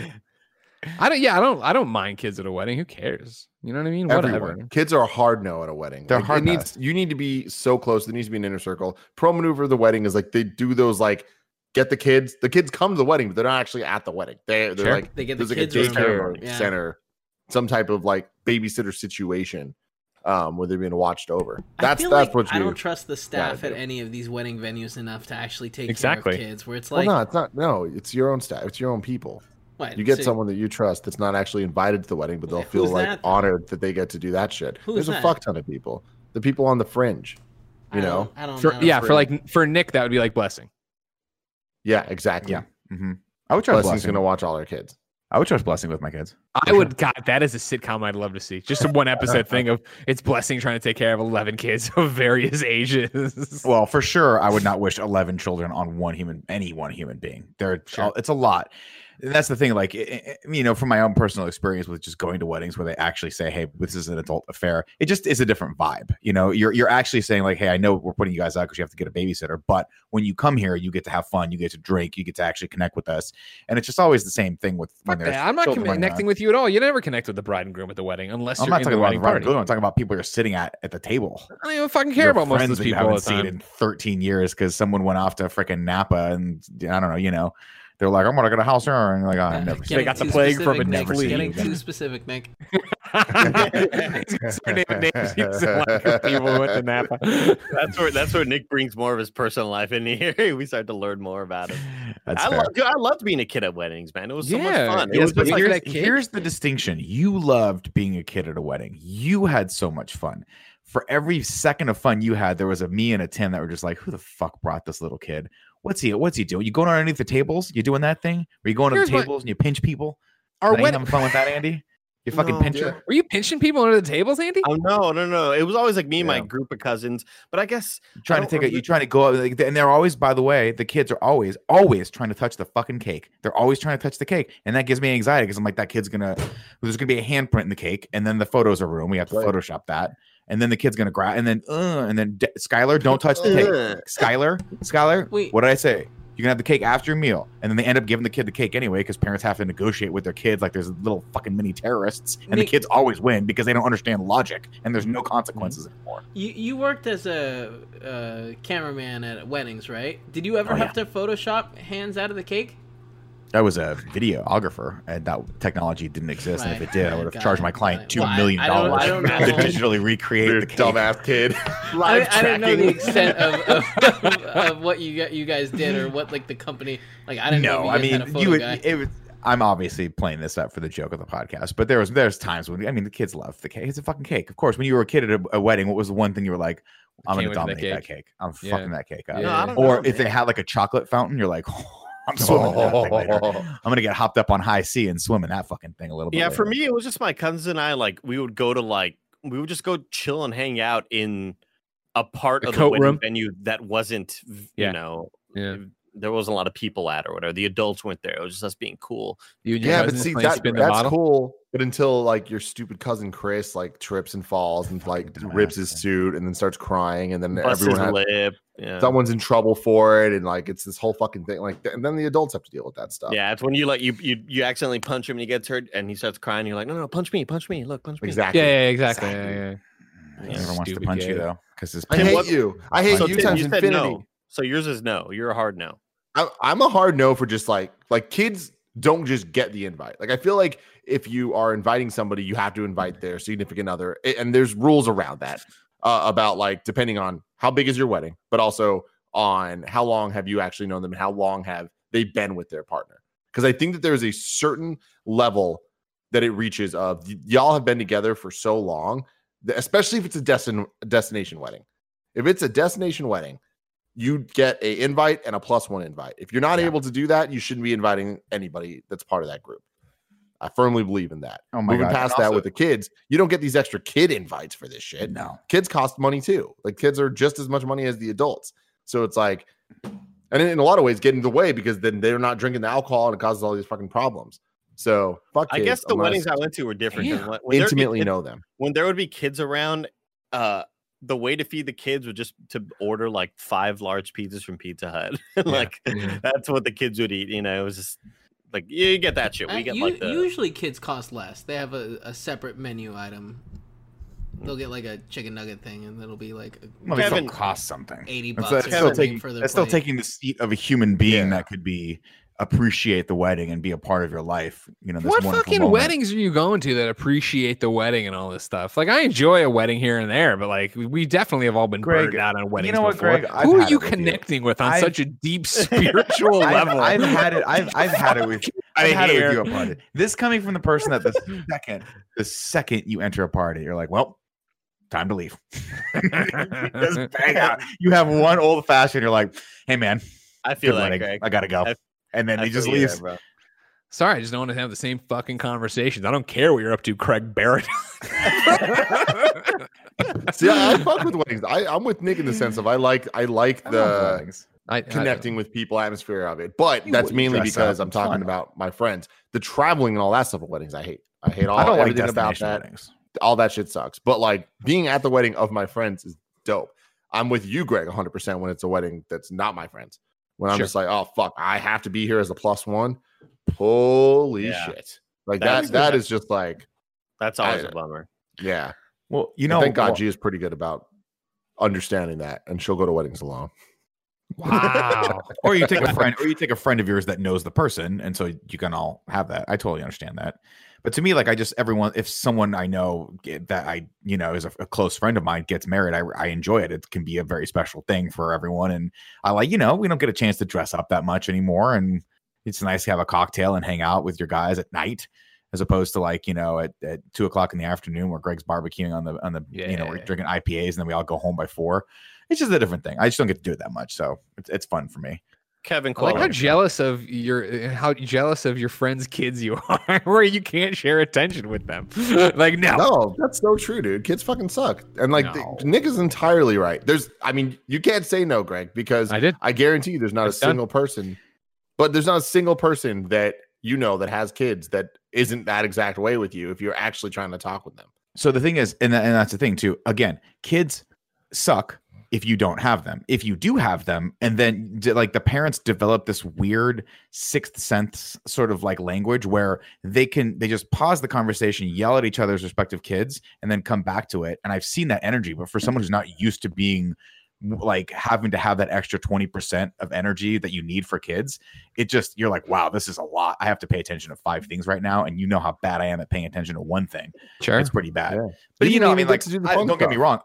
I don't mind kids at a wedding. Who cares? You know what I mean? Whatever. Kids are a hard no at a wedding. They're hard. You need to be so close. There needs to be an inner circle. Pro maneuver of the wedding is like they do those like get the kids. The kids come to the wedding, but they're not actually at the wedding. They're like they get the kids like a daycare center, some type of like babysitter situation where they're being watched over. That's what you. I don't trust the staff at any of these wedding venues enough to actually take care of kids. Where it's like, well, no, it's not. No, it's your own staff. It's your own people. What? You get someone that you trust that's not actually invited to the wedding, but they'll feel like honored that they get to do that shit. There's a fuck ton of people. The people on the fringe, you know. I don't know. For Nick, that would be like Blessing. Yeah, exactly. Yeah. I would trust Blessing's gonna watch all our kids. I would trust Blessing with my kids. I would. God, that is a sitcom I'd love to see. Just a 1 episode thing of it's Blessing trying to take care of 11 kids of various ages. Well, for sure, I would not wish 11 children on any one human being. It's a lot. that's the thing. Like, from my own personal experience with just going to weddings where they actually say, "Hey, this is an adult affair," it just is a different vibe. You're actually saying like, "Hey, I know we're putting you guys out because you have to get a babysitter, but when you come here, you get to have fun, you get to drink, you get to actually connect with us." And it's just always the same thing with when there's. I'm not connecting with you at all. You never connect with the bride and groom at the wedding unless you're in the wedding party. I'm talking about people you're sitting at the table. I don't even fucking care about most of those people all the time. In 13 years because someone went off to freaking Napa and I don't know, they're like, I'm gonna get a house here, and like, I never. They got the plague from it. Never getting too specific, Nick. People went to Napa. That's where Nick brings more of his personal life in here. We start to learn more about him. I loved being a kid at weddings, man. It was so much fun. Here's the distinction. You loved being a kid at a wedding. You had so much fun. For every second of fun you had, there was me and a Tim that were just like, who the fuck brought this little kid? What's he doing? You going underneath the tables? You doing that thing? Are you going to the tables and you pinch people? Are you having fun with that, Andy? You fucking pincher? Yeah. Were you pinching people under the tables, Andy? Oh no. It was always like me and my group of cousins. But I guess you trying to go up, and they're always, by the way, the kids are always trying to touch the fucking cake. They're always trying to touch the cake, and that gives me anxiety because I'm like, there's gonna be a handprint in the cake, and then the photos are ruined. We have to Photoshop that. And then the kid's gonna grab, and then Skylar, don't touch the cake. Skylar, wait. What did I say? You can have the cake after your meal, and then they end up giving the kid the cake anyway because parents have to negotiate with their kids like there's little fucking mini terrorists, and the kids always win because they don't understand logic, and there's no consequences anymore. You worked as a cameraman at weddings, right? Did you ever have to Photoshop hands out of the cake? I was a videographer, and that technology didn't exist. And if it did, I would have charged my client $2 million to digitally recreate the cake. Dumbass kid. I don't know the extent of what you guys did or what like the company. Like I didn't know. I'm obviously playing this up for the joke of the podcast, but there's times when the kids love the cake. It's a fucking cake. Of course, when you were a kid at a wedding, what was the one thing you were like, I'm going to dominate that cake. I'm fucking that cake up. Yeah. Or if they had like a chocolate fountain, you're like, I'm swimming in that thing later. I'm gonna get hopped up on high sea and swim in that fucking thing a little bit. Yeah, later. For me, it was just my cousins and I. Like, we would just go chill and hang out in a part of the wedding venue that wasn't, there wasn't a lot of people at or whatever. The adults went there. It was just us being cool. But see, that's cool. But until like your stupid cousin Chris like trips and falls and like rips his suit and then starts crying and then someone's in trouble for it and like it's this whole fucking thing like and then the adults have to deal with that stuff. Yeah, it's when you like you accidentally punch him and he gets hurt and he starts crying. And you're like, no, punch me, look, punch me. Exactly. Yeah, exactly. Yeah. He never wants to punch you though because I hate you. I hate you times infinity. No. So yours is no. You're a hard no. I'm a hard no for just like kids don't just get the invite. Like I feel like if you are inviting somebody, you have to invite their significant other, and there's rules around that about like depending on how big is your wedding, but also on how long have you actually known them and how long have they been with their partner. Because I think that there's a certain level that it reaches of y'all have been together for so long, especially if it's a destination wedding. If it's a destination wedding, you get an invite and a +1 invite. If you're not able to do that, you shouldn't be inviting anybody that's part of that group. I firmly believe in that. Oh my God. Past that with the kids, you don't get these extra kid invites for this shit. No. Kids cost money too. Like kids are just as much money as the adults. So it's like, and in a lot of ways get in the way because then they're not drinking the alcohol and it causes all these fucking problems. So fuck kids, I guess the weddings I went to were different. When intimately know them. When there would be kids around, the way to feed the kids was just to order like 5 large pizzas from Pizza Hut. That's what the kids would eat. It was just like you get that shit. We get usually kids cost less. They have a separate menu item. They'll get like a chicken nugget thing, and it'll be like Kevin cost something. $80. That's still taking the seat of a human being that could be appreciate the wedding and be a part of your life. What fucking weddings are you going to that appreciate the wedding and all this stuff? Like I enjoy a wedding here and there, but like we definitely have all been burned out on weddings. You know what, Greg? Who are you connecting with on such a deep spiritual level? I've had it. I've had it with. I've had it with you a party. This coming from the person that the second you enter a party, you're like, well, time to leave. Just bang out. You have one old fashioned. You're like, hey man, I feel like Greg, I gotta go. And then he just leaves. Sorry, I just don't want to have the same fucking conversations. I don't care what you're up to, Craig Barrett. See, I fuck with weddings. I'm with Nick in the sense of I like the connecting with people, atmosphere of it. But that's mainly because I'm talking about my friends. The traveling and all that stuff at weddings, I hate. I hate everything about that. Weddings. All that shit sucks. But like being at the wedding of my friends is dope. I'm with you, Greg, 100% when it's a wedding that's not my friends. When I'm just like, oh fuck, I have to be here as a +1. Holy shit! Like that is just like that's always a bummer. Yeah. Well, thank God G is pretty good about understanding that, and she'll go to weddings alone. Wow. Or you take a friend of yours that knows the person, and so you can all have that. I totally understand that. But to me, like if someone I know that is a close friend of mine gets married, I enjoy it. It can be a very special thing for everyone. And I like, we don't get a chance to dress up that much anymore. And it's nice to have a cocktail and hang out with your guys at night, as opposed to like, at 2:00 in the afternoon where Greg's barbecuing on the we're drinking IPAs and then we all go home by 4. It's just a different thing. I just don't get to do it that much. So it's fun for me. Kevin, I like how jealous of your friends' kids you are, where you can't share attention with them. Like no, that's so true, dude. Kids fucking suck, and like Nick is entirely right. You can't say no, Greg, because I guarantee you, there's not a single person, but there's not a single person that that has kids that isn't that exact way with you if you're actually trying to talk with them. So the thing is, and that's the thing too. Again, kids suck if you don't have them. If you do have them, and then like the parents develop this weird sixth sense sort of like language where they just pause the conversation, yell at each other's respective kids, and then come back to it. And I've seen that energy, but for someone who's not used to being like having to have that extra 20% of energy that you need for kids, you're like, wow, this is a lot. I have to pay attention to 5 things right now. And you know how bad I am at paying attention to one thing. Sure. It's pretty bad. Yeah. But don't get me wrong.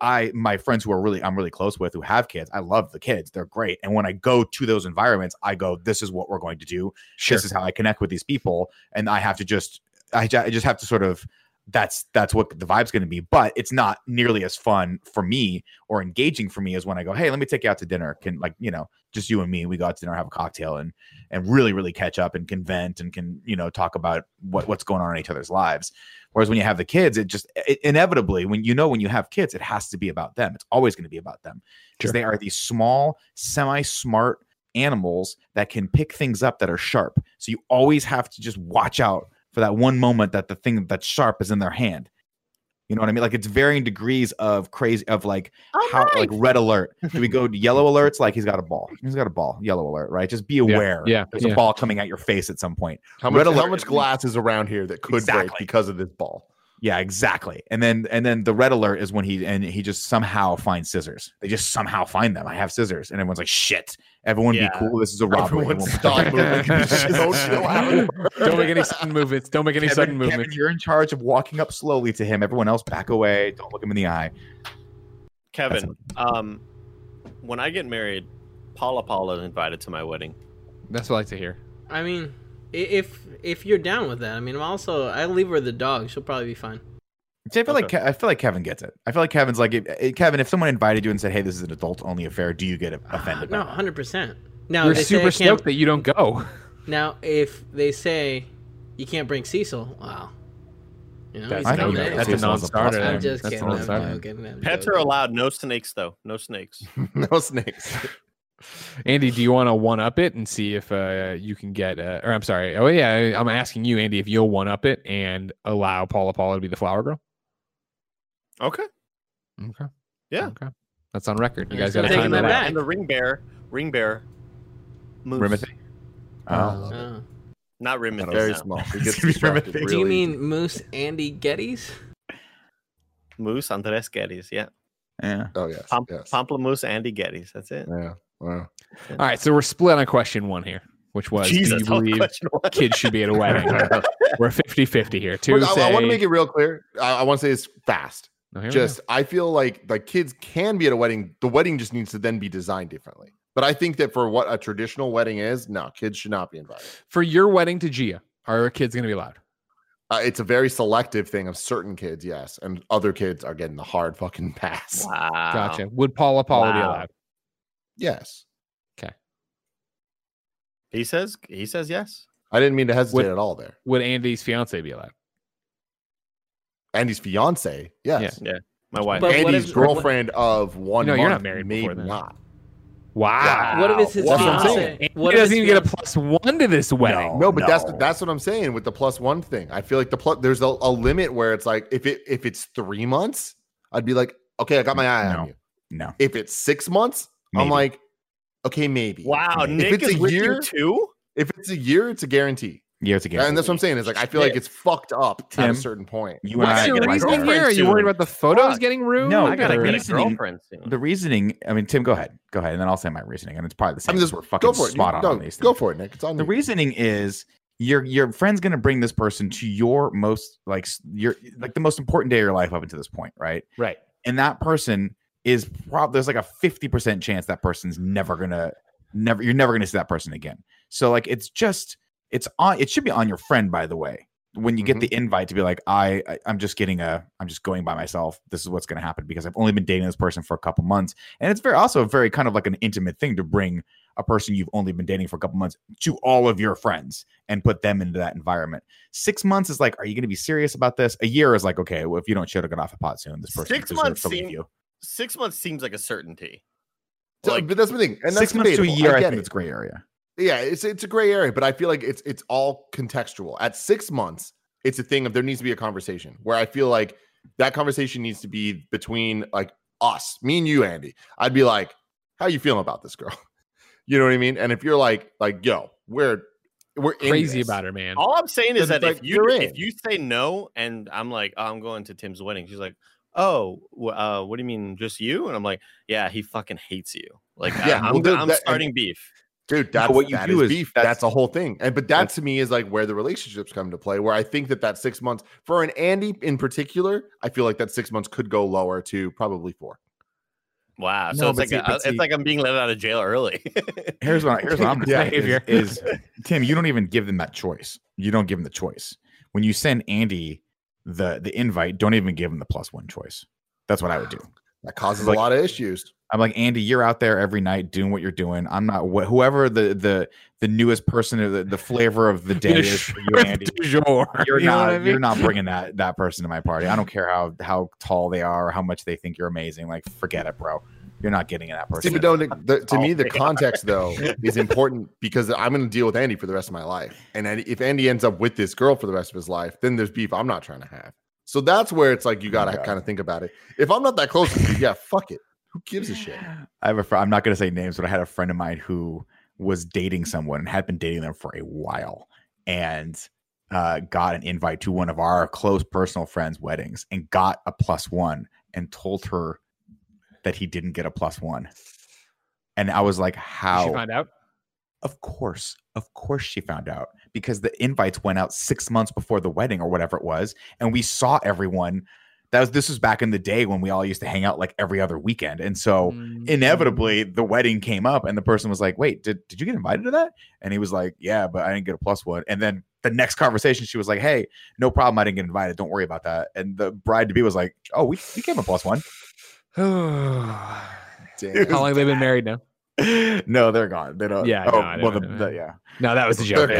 My friends who I'm really close with who have kids, I love the kids. They're great. And when I go to those environments, I go, this is what we're going to do. Sure. This is how I connect with these people. And I have to I just have to sort of, that's what the vibe's going to be, but it's not nearly as fun for me or engaging for me as when I go, hey, let me take you out to dinner. Can just you and me, we go out to dinner, have a cocktail and really, really catch up and can vent and can, talk about what's going on in each other's lives. Whereas when you have the kids, it inevitably, when you have kids, it has to be about them. It's always going to be about them because they are these small, semi-smart animals that can pick things up that are sharp. So you always have to just watch out for that one moment that the thing that's sharp is in their hand. You know what I mean? Like it's varying degrees of crazy of like like red alert. Do we go to yellow alerts? Like he's got a ball. He's got a ball. Yellow alert, right? Just be aware. Yeah. There's a ball coming at your face at some point. How much glass is around here that could break because of this ball? Yeah, exactly. And then the red alert is when he just somehow finds scissors. They just somehow find them. I have scissors, and everyone's like, "Shit! Everyone be cool. This is a robbery." Everyone stop moving. Don't make any sudden movements. Don't make any sudden movements. Kevin, you're in charge of walking up slowly to him. Everyone else, back away. Don't look him in the eye. Kevin, when I get married, Paula is invited to my wedding. That's what I like to hear. I mean, if you're down with that, I mean, I leave her the dog. She'll probably be fine. See, I feel like Kevin gets it. I feel like Kevin's like, Kevin, if someone invited you and said, "Hey, this is an adult-only affair," do you get offended? No, 100%. Now you're super stoked that you don't go. Now, if they say you can't bring Cecil, wow. That's a non-starter. I'm just kidding. I'm joking. Pets are allowed. No snakes, though. No snakes. No snakes. Andy, do you want to one-up it and see if you can get or I'm sorry. Oh, yeah. I'm asking you, Andy, if you'll one-up it and allow Paula to be the flower girl. Okay. Yeah. Okay. That's on record. You guys got to time that out. And the ring bear, Moose. Rimothy. Not Rimothy. Very small. Do you mean Moose Andy Geddes? Moose Andres Geddes, yeah. Yeah. Oh, yes. Pamplemousse Andy Geddes. That's it. Yeah. Wow. All right. So we're split on question 1 here, which was, do you believe kids should be at a wedding? We're 50-50 here. I want to make it real clear. I want to say it's fast. I feel like kids can be at a wedding. The wedding just needs to then be designed differently. But I think that for what a traditional wedding is, no, kids should not be invited. For your wedding to Gia, are kids going to be allowed? It's a very selective thing of certain kids, yes. And other kids are getting the hard fucking pass. Wow. Gotcha. Would Paula be allowed? Yes. Okay. He says yes. I didn't mean to hesitate at all there. Would Andy's fiance be allowed? Andy's fiance? Yes. Yeah. My wife. But Andy's girlfriend of one month, you're not married maybe before then. not. Wow. What if it's his fiance? He doesn't even get a +1 to this wedding. No, but that's what I'm saying with the +1 thing. I feel like there's a limit where it's like if it's 3 months, I'd be like, okay, I got my eye on you. No. If it's 6 months, maybe. I'm like, okay, maybe. Wow, maybe. Nick is with you too? If it's a year, it's a guarantee. Yeah, it's a guarantee. And that's what I'm saying. Is like I feel like it's fucked up at a certain point. What's your reasoning here? Are you worried about the photos getting ruined? No, I gotta get a girlfriend soon. The reasoning. I mean, Tim, go ahead, and then I'll say my reasoning, and it's probably the same. We're fucking spot on these things. Go for it, Nick. It's on the reasoning is your friend's gonna bring this person to your most the most important day of your life up until this point, right? Right. And that person is there's like a 50% chance that person's you're never gonna see that person again. So like it should be on your friend, by the way, when you get the invite to be like, I'm just going by myself. This is what's going to happen because I've only been dating this person for a couple months. And it's also very kind of like an intimate thing to bring a person you've only been dating for a couple months to all of your friends and put them into that environment. 6 months is like, are you going to be serious about this? A year is like, okay, well, if you don't shut it off the pot soon, this person 6 months leave you. 6 months seems like a certainty. But that's the thing. And 6 months to a year, I think it's gray area. Yeah, it's a gray area, but I feel like it's all contextual. At 6 months, it's a thing of there needs to be a conversation where I feel like that conversation needs to be between like us, me and you, Andy. I'd be like, how you feeling about this girl? You know what I mean? And if you're like, yo, we're crazy about her, man. All I'm saying is that if you say no, and I'm like, I'm going to Tim's wedding, she's like, oh, what do you mean, just you? And I'm like, yeah, he fucking hates you. Like, yeah, I'm starting beef. Dude, that's what you do is beef. That's a whole thing. But that to me is like where the relationships come to play, where I think that 6 months for an Andy in particular, I feel like that 6 months could go lower to probably 4. Wow. So it's like I'm being let out of jail early. Here's what I'm going to say is Tim, you don't even give them that choice. You don't give them the choice. When you send Andy the invite, don't even give him the +1 choice. That's what I would do. That causes a lot of issues. I'm like, Andy, you're out there every night doing what you're doing. I'm not whoever the newest person or the flavor of the day is for you, Andy. You're not bringing that person to my party. I don't care how tall they are or how much they think you're amazing. Like, forget it, bro. You're not getting that person. See, but to me, the context though is important because I'm going to deal with Andy for the rest of my life. And if Andy ends up with this girl for the rest of his life, then there's beef I'm not trying to have. So that's where it's like you got to kind of think about it. If I'm not that close to you, yeah, fuck it. Who gives a shit? I have I'm not going to say names, but I had a friend of mine who was dating someone and had been dating them for a while and got an invite to one of our close personal friends' weddings and got a +1 and told her that he didn't get a +1. And I was like, how? Did she find out? Of course she found out because the invites went out 6 months before the wedding or whatever it was. And we saw everyone. This was back in the day when we all used to hang out like every other weekend. And so inevitably the wedding came up and the person was like, wait, did you get invited to that? And he was like, yeah, but I didn't get a +1. And then the next conversation, she was like, hey, no problem. I didn't get invited. Don't worry about that. And the bride to be was like, oh, we gave a +1. Damn. How long have they been married now? No, they're gone. They don't. Yeah. No, that was a joke.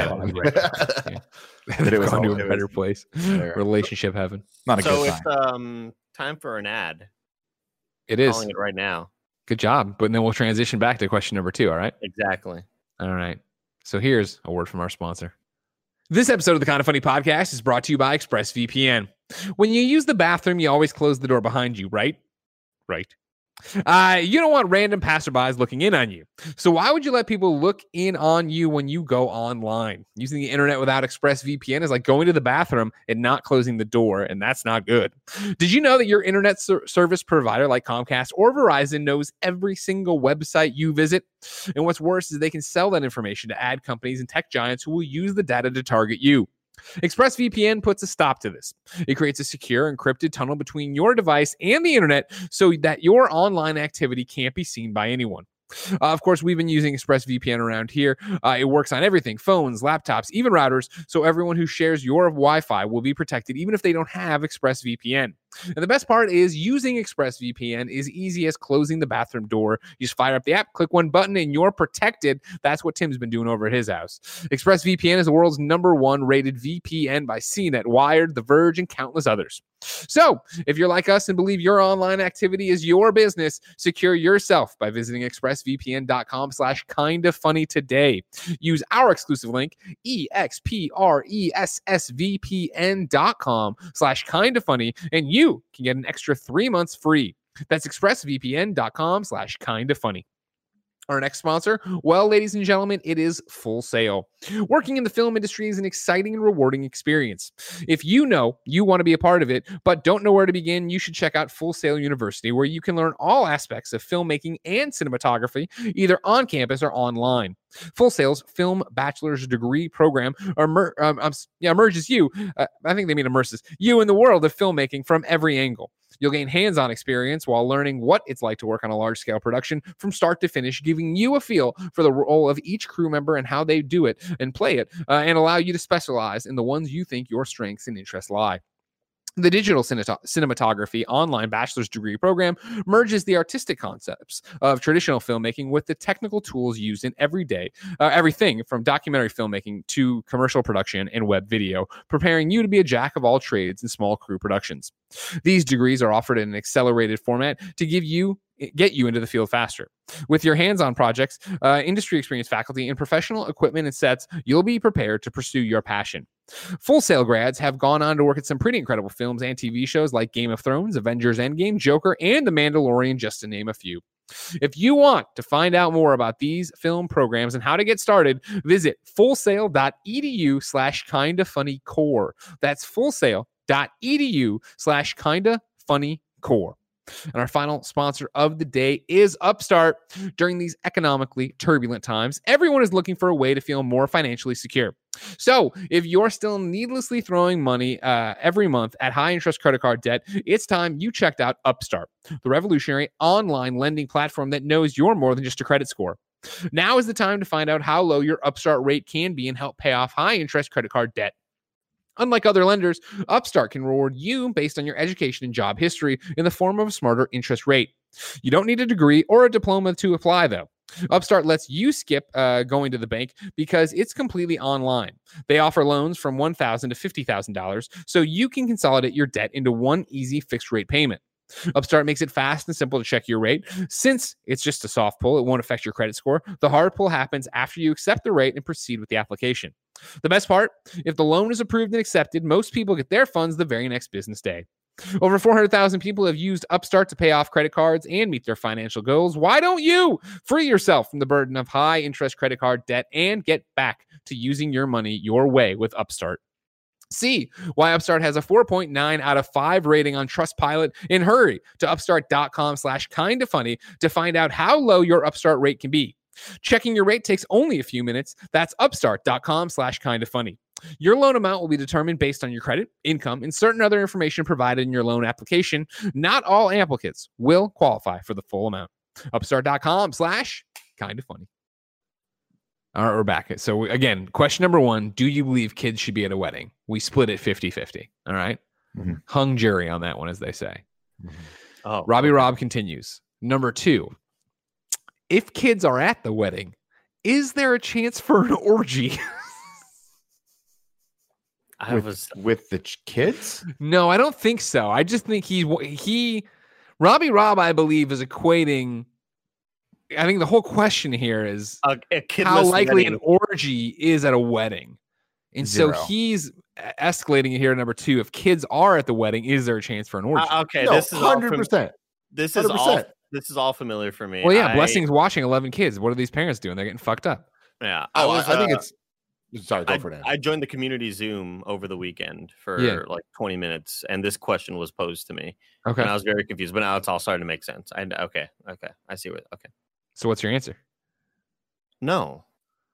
It was gone to a better place. Relationship heaven. Not a good sign. So it's time for an ad. It is. Calling it right now. Good job. But then we'll transition back to question number 2. All right. Exactly. All right. So here's a word from our sponsor. This episode of the Kind of Funny podcast is brought to you by ExpressVPN. When you use the bathroom, you always close the door behind you, right? Right. You don't want random passerbys looking in on you. So why would you let people look in on you when you go online? Using the internet without ExpressVPN is like going to the bathroom and not closing the door, and that's not good. Did you know that your internet service provider like Comcast or Verizon knows every single website you visit? And what's worse is they can sell that information to ad companies and tech giants who will use the data to target you. ExpressVPN puts a stop to this. It creates a secure, encrypted tunnel between your device and the internet so that your online activity can't be seen by anyone. Of course, we've been using ExpressVPN around here. It works on everything, phones, laptops, even routers, so everyone who shares your Wi-Fi will be protected even if they don't have ExpressVPN. And the best part is using ExpressVPN is easy as closing the bathroom door. You just fire up the app, click one button, and you're protected. That's what Tim's been doing over at his house. ExpressVPN is the world's #1 rated VPN by CNET, Wired, The Verge, and countless others. So, if you're like us and believe your online activity is your business, secure yourself by visiting expressvpn.com/kindafunny today. Use our exclusive link, expressvpn.com/kindafunny, and you can get an extra 3 months free. That's expressvpn.com/kindafunny. Our next sponsor, well, ladies and gentlemen, it is Full Sail. Working in the film industry is an exciting and rewarding experience. If you know you want to be a part of it, but don't know where to begin, you should check out Full Sail University, where you can learn all aspects of filmmaking and cinematography, either on campus or online. Full Sail's film bachelor's degree program immerses you, I think they mean immerses, you in the world of filmmaking from every angle. You'll gain hands-on experience while learning what it's like to work on a large-scale production from start to finish, giving you a feel for the role of each crew member and how they do it and play it, and allow you to specialize in the ones you think your strengths and interests lie. The digital cinematography online bachelor's degree program merges the artistic concepts of traditional filmmaking with the technical tools used in everything from documentary filmmaking to commercial production and web video, preparing you to be a jack of all trades in small crew productions. These degrees are offered in an accelerated format to get you into the field faster. With your hands-on projects, industry experience faculty, and professional equipment and sets, you'll be prepared to pursue your passion. Full Sail grads have gone on to work at some pretty incredible films and TV shows like Game of Thrones, Avengers Endgame, Joker, and The Mandalorian, just to name a few. If you want to find out more about these film programs and how to get started, visit fullsail.edu/kindafunnycore. That's fullsail.edu/kindafunnycore. And our final sponsor of the day is Upstart. During these economically turbulent times, everyone is looking for a way to feel more financially secure. So if you're still needlessly throwing money every month at high-interest credit card debt, it's time you checked out Upstart, the revolutionary online lending platform that knows you're more than just a credit score. Now is the time to find out how low your Upstart rate can be and help pay off high-interest credit card debt. Unlike other lenders, Upstart can reward you based on your education and job history in the form of a smarter interest rate. You don't need a degree or a diploma to apply, though. Upstart lets you skip going to the bank because it's completely online. They offer loans from $1,000 to $50,000, so you can consolidate your debt into one easy fixed rate payment. Upstart makes it fast and simple to check your rate. Since it's just a soft pull, it won't affect your credit score. The hard pull happens after you accept the rate and proceed with the application. The best part, if the loan is approved and accepted, most people get their funds the very next business day. Over 400,000 people have used Upstart to pay off credit cards and meet their financial goals. Why don't you free yourself from the burden of high interest credit card debt and get back to using your money your way with Upstart? See why Upstart has a 4.9 out of 5 rating on Trustpilot, and hurry to upstart.com/kindafunny to find out how low your Upstart rate can be. Checking your rate takes only a few minutes. That's upstart.com/kindafunny. Your loan amount will be determined based on your credit, income, and certain other information provided in your loan application. Not all applicants will qualify for the full amount. Upstart.com/kindafunny. All right, we're back. So again, question number 1, do you believe kids should be at a wedding? We split it 50-50. All right. Mm-hmm. Hung jury on that one, as they say. Mm-hmm. Oh, Robbie Rob continues. Number 2, if kids are at the wedding, is there a chance for an orgy? With the kids? No, I don't think so. I just think Robbie Rob, I believe, is equating. I think the whole question here is how likely an orgy is at a wedding. And 0. So he's escalating it here. Number 2, if kids are at the wedding, is there a chance for an orgy? Okay, no, this is 100%. This is 100%. This is all familiar for me. Well, yeah, Blessing's watching 11 kids. What are these parents doing? They're getting fucked up. Yeah. I think it's... Sorry, go for it. I joined the community Zoom over the weekend for like 20 minutes, and this question was posed to me. Okay. And I was very confused, but now it's all starting to make sense. Okay. I see what. Okay. So what's your answer? No.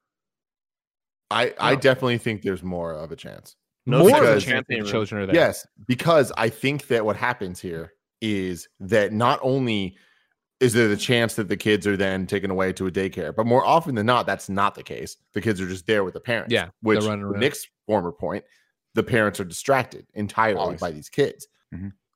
I definitely think there's more of a chance. More of a chance than children are there. Yes, because I think that what happens here is that not only is there the chance that the kids are then taken away to a daycare, but more often than not, that's not the case. The kids are just there with the parents. Yeah, which Nick's former point, the parents are distracted entirely by these kids. Mm-hmm.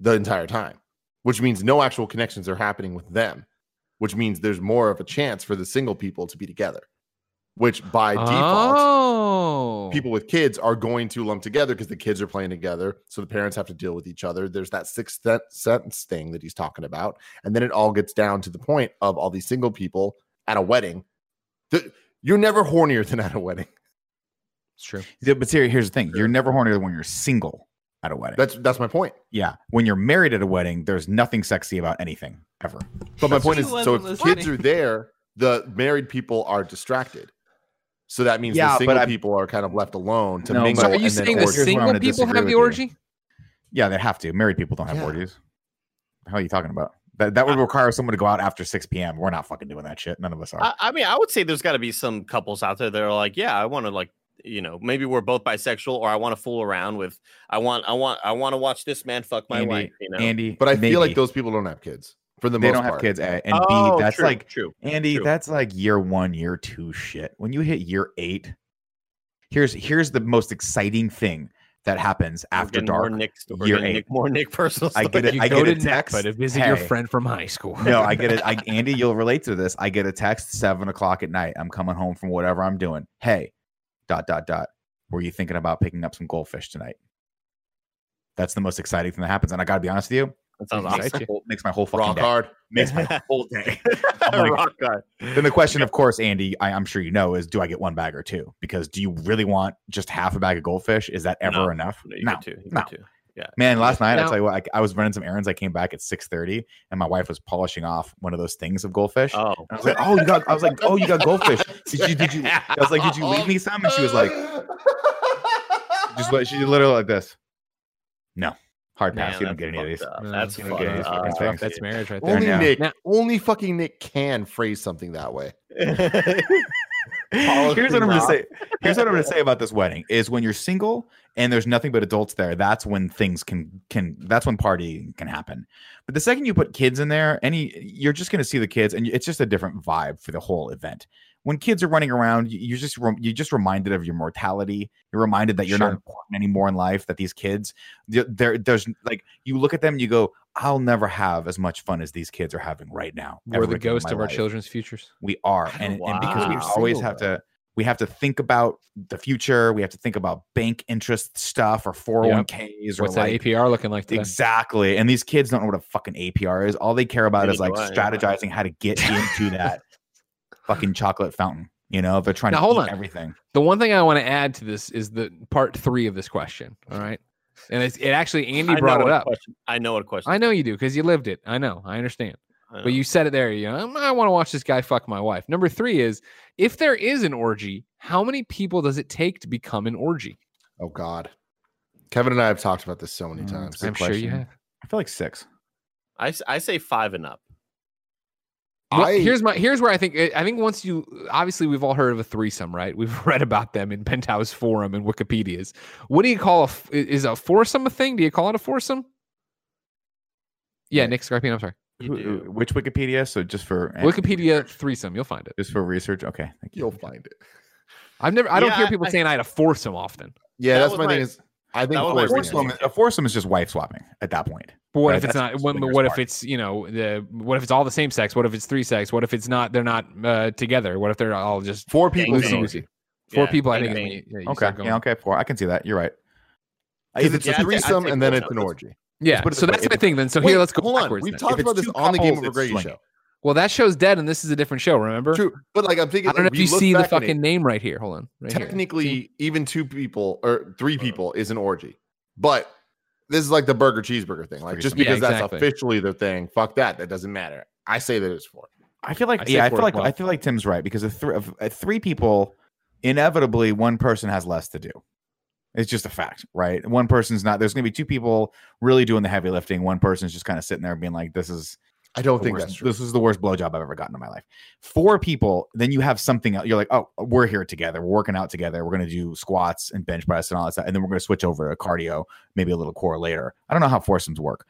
the entire time, which means no actual connections are happening with them, which means there's more of a chance for the single people to be together, which by default, people with kids are going to lump together because the kids are playing together. So the parents have to deal with each other. There's that sixth sense thing that he's talking about. And then it all gets down to the point of all these single people at a wedding. You're never hornier than at a wedding. It's true. Yeah, but here's the thing. You're never hornier than when you're single at a wedding. That's my point. Yeah. When you're married at a wedding, there's nothing sexy about anything ever. But my point is, so if kids are there, the married people are distracted. So that means the single people are kind of left alone to mingle. So are you saying the single people have the orgy? Yeah, they have to. Married people don't have orgies. How are you talking about? That would require someone to go out after 6 p.m. We're not fucking doing that shit. None of us are. I mean, I would say there's got to be some couples out there that are like, yeah, I want to maybe we're both bisexual, or I want to fool around with. I want to watch this man fuck my wife. Andy, but I feel like those people don't have kids. For the most part, they don't have kids. And B, that's true. Andy, that's like year 1, year 2 shit. When you hit year 8, here's the most exciting thing that happens after dark. Year 8, more Nick personal story. I get it. I get a text, but visit your friend from high school. No, I get it. Andy, you'll relate to this. I get a text 7:00 at night. I'm coming home from whatever I'm doing. Hey, ... Were you thinking about picking up some goldfish tonight? That's the most exciting thing that happens. And I got to be honest with you. That sounds awesome. Makes my whole fucking rock day. hard. Makes my whole day. Rock hard. Then the question, of course, Andy, I'm sure you know, is do I get 1 bag or 2? Because do you really want just half a bag of goldfish? Is that ever enough? No. Yeah, man. Last night, I tell you what, I was running some errands. I came back at 6:30, and my wife was polishing off one of those things of goldfish. Oh, and I was like, you got goldfish. Did you? I was like, did you leave me some? And she was like, she literally like this. No. Hard pass. You don't get any of these. That's fucked. That's marriage right there. Only fucking Nick can phrase something that way. Here's what I'm going to say. Here's what I'm going to say about this wedding is when you're single and there's nothing but adults there, that's when things can that's when partying can happen. But the second you put kids in there, you're just going to see the kids, and it's just a different vibe for the whole event. When kids are running around, you're just reminded of your mortality. You're reminded that you're not important anymore in life. That these kids, there's like, you look at them and you go, I'll never have as much fun as these kids are having right now. We're the ghost of our children's futures. We are, and because we always have to. We have to think about the future. We have to think about bank interest stuff or 401ks or what's that APR looking like today? Exactly. And these kids don't know what a fucking APR is. All they care about is like strategizing how to get into that fucking chocolate fountain. You know, they're trying to eat everything. The one thing I want to add to this is the part 3 of this question. All right. And it actually, Andy brought it up. I know what a question. I know you do because you lived it. I know. I understand. But you said it there. You know, I want to watch this guy fuck my wife. Number 3 is, if there is an orgy, how many people does it take to become an orgy? Oh, God. Kevin and I have talked about this so many times. I'm sure you have. I feel like 6. I say 5 and up. Well, here's where I think once you, obviously we've all heard of a threesome, right? We've read about them in Penthouse Forum and Wikipedia's. What do you call is a foursome a thing? Do you call it a foursome? Yeah, Nick Scarpino, I'm sorry. Which Wikipedia? So just for Wikipedia threesome, you'll find it. Just for research. Okay, thank you. You'll find it. I don't hear people saying I had a foursome often. Yeah, that's my thing. Is I think a foursome is just wife swapping at that point. But what if it's not? What if it's what if it's all the same sex? What if it's 3 sex? What if it's not? They're not together. What if they're all just 4 people? 4 people. I think. Okay, 4. I can see that. You're right. It's a threesome and then it's an orgy. Yeah, so that's my thing then. So here, let's go backwards. We've talked about this on the Game Over Grady show. Well, that show's dead, and this is a different show. Remember? True, but like I'm thinking, I don't know if you see the fucking name right here. Hold on. Technically, even 2 people or 3 people is an orgy, but this is like the burger cheeseburger thing. Like just because that's officially the thing, fuck that. That doesn't matter. I say that it's 4. I feel like I feel like Tim's right because of 3 people, inevitably one person has less to do. It's just a fact, right? One person's not. There's going to be 2 people really doing the heavy lifting. One person's just kind of sitting there being like, "This is." I don't think that's true. This is the worst blowjob I've ever gotten in my life. 4 people, then you have something else. You're like, oh, we're here together. We're working out together. We're going to do squats and bench press and all that stuff. And then we're going to switch over to cardio, maybe a little core later. I don't know how foursomes work.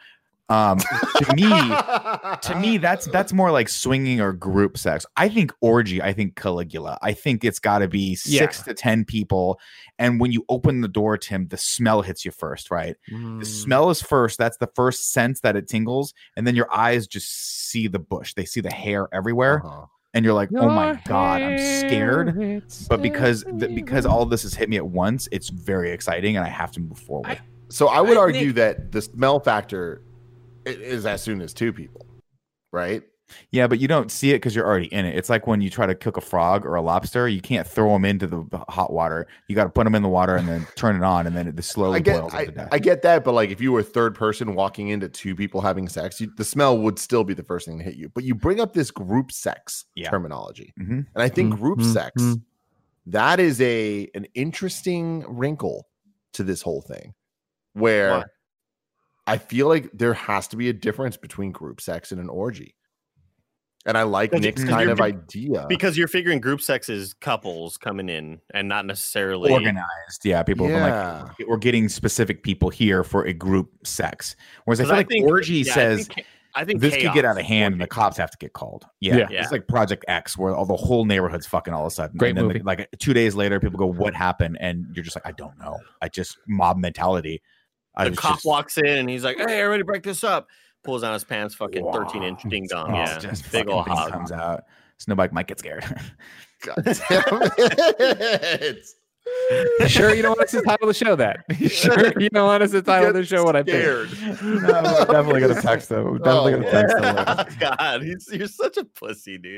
To me, that's more like swinging or group sex. I think orgy. I think Caligula. I think it's got to be 6 to 10 people. And when you open the door, Tim, the smell hits you first, right? The smell is first. That's the first sense that it tingles, and then your eyes just see the bush. They see the hair everywhere, and you're like, "Oh my god, I'm scared." But because all of this has hit me at once, it's very exciting, and I have to move forward. So I would argue that the smell factor is as soon as 2 people, right? Yeah, but you don't see it because you're already in it. It's like when you try to cook a frog or a lobster, you can't throw them into the hot water. You got to put them in the water and then turn it on, and then it slowly boils to death. I get that, but like if you were third person walking into 2 people having sex, the smell would still be the first thing to hit you. But you bring up this group sex terminology, and I think group sex, that is an interesting wrinkle to this whole thing, where I feel like there has to be a difference between group sex and an orgy. And I like Nick's kind of idea. Because you're figuring group sex is couples coming in and not necessarily organized. Yeah, people like, we're getting specific people here for a group sex. Whereas I feel like orgy says I think this could get out of hand and the cops have to get called. Yeah. It's like Project X, where the whole neighborhood's fucking all of a sudden. Great and movie. then like 2 days later, people go, "What happened?" And you're just like, "I don't know. I just mob mentality." The cop walks in and he's like, "Hey, everybody break this up." Pulls down his pants, fucking 13-inch ding dong. Just big old hog comes out. Snowbike might get scared. God damn it. You sure you don't want us to title the show that? You sure you don't want us to title the show what I think? No, we're definitely gonna text them. We're definitely gonna text them. Oh, God, you're such a pussy, dude.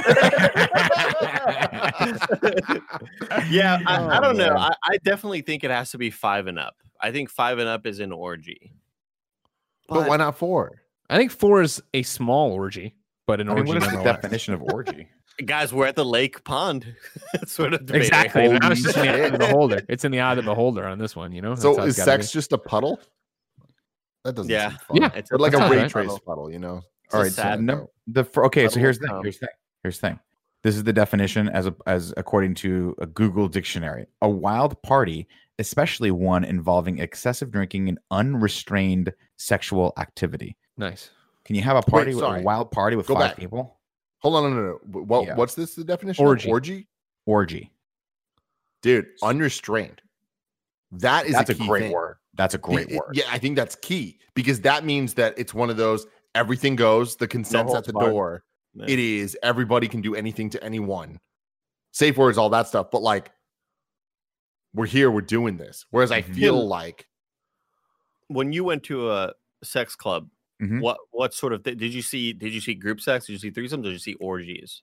Yeah, I don't know. I definitely think it has to be 5 and up. I think 5 and up is an orgy. But why not 4? I think 4 is a small orgy, but an orgy. What is the definition of orgy? Guys, we're at the lake pond. Sort of debating. Exactly. Now it's just in the eye of the beholder. It's in the eye of the beholder on this one, you know? So is sex just a puddle? That doesn't seem fun. Yeah. It's like a ray trace puddle, you know? All right. So here's the thing. This is the definition as according to a Google dictionary. A wild party, especially one involving excessive drinking and unrestrained sexual activity. Nice. Can you have a party a wild party with 5 people? Hold on, no. What's this? The definition? Orgy. Orgy. Dude, unrestrained. That's a great word. That's a great word. Yeah, I think that's key because that means that it's one of those everything goes, the consent's at the door. Yeah. It is everybody can do anything to anyone. Safe words, all that stuff. But like, we're here, we're doing this. Whereas I feel like when you went to a sex club, what sort of did you see group sex? Did you see threesomes? Did you see orgies?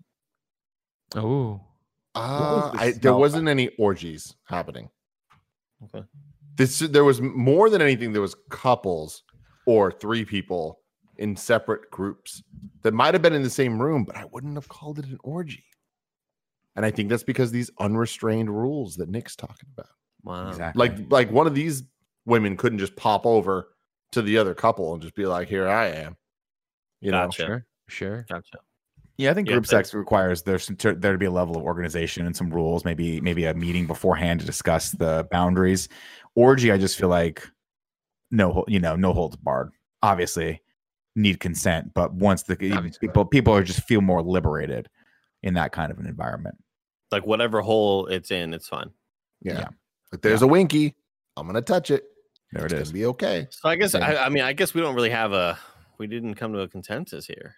Oh, there wasn't any orgies happening. Okay. There was more than anything. There was couples or 3 people in separate groups that might have been in the same room, but I wouldn't have called it an orgy. And I think that's because these unrestrained rules that Nick's talking about. Wow. Exactly. Like one of these women couldn't just pop over to the other couple and just be like, "Here I am." You know? Sure. Gotcha. Yeah, I think group sex requires there to be a level of organization and some rules, maybe a meeting beforehand to discuss the boundaries. Orgy, I just feel like no holds barred. Obviously, need consent, but once people are just feel more liberated in that kind of an environment. Like whatever hole it's in, it's fine. Yeah. If there's a winky, I'm gonna touch it. There it is. Be okay. So I guess I guess we don't really we didn't come to a consensus here.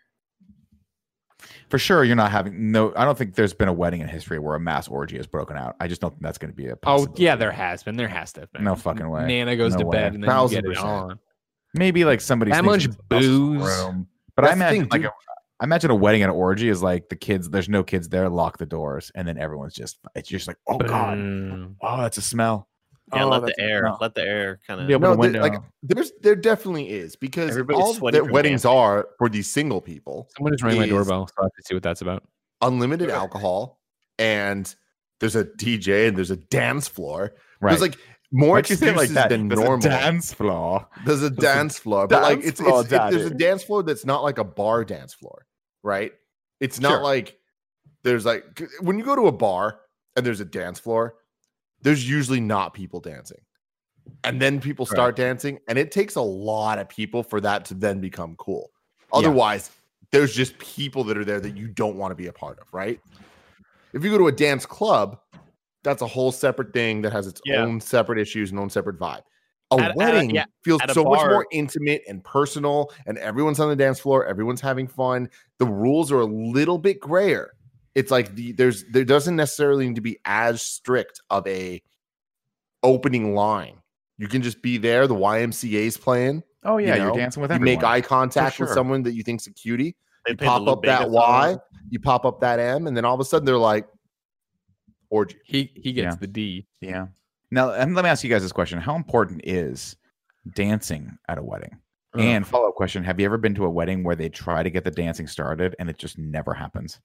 For sure, you're not having I don't think there's been a wedding in history where a mass orgy has broken out. I just don't think that's going to be a possibility. Oh yeah, there has been. There has to have been. No fucking way. Nana goes to bed and then you get it on. Maybe like somebody that much booze. But I imagine a wedding and an orgy is like the kids. There's no kids there. Lock the doors, and then everyone's just like, oh god, oh that's a smell. Yeah, let the air kind of. No, there definitely is because all that weddings are for these single people. Someone just rang my doorbell, so I have to see what that's about. Unlimited alcohol, and there's a DJ, and there's a dance floor. Right. There's like more excuses than normal. Dance floor. There's a dance floor, but like it's there's a dance floor that's not like a bar dance floor, right? It's not like there's like when you go to a bar and there's a dance floor. There's usually not people dancing. and then people start dancing, and it takes a lot of people for that to then become cool. Otherwise, there's just people that are there that you don't want to be a part of, right? If you go to a dance club, that's a whole separate thing that has its own separate issues and own separate vibe. A wedding feels so much more intimate and personal, and everyone's on the dance floor, everyone's having fun. The rules are a little bit grayer. It's like there doesn't necessarily need to be as strict of a opening line. You can just be there. The YMCA's playing. Oh yeah, you're dancing with everyone. You make eye contact with someone that you think's a cutie. You pop up that Y, you pop up that M, and then all of a sudden they're like, orgy. He gets the D. Yeah. Now, let me ask you guys this question. How important is dancing at a wedding? And follow-up question, have you ever been to a wedding where they try to get the dancing started and it just never happens?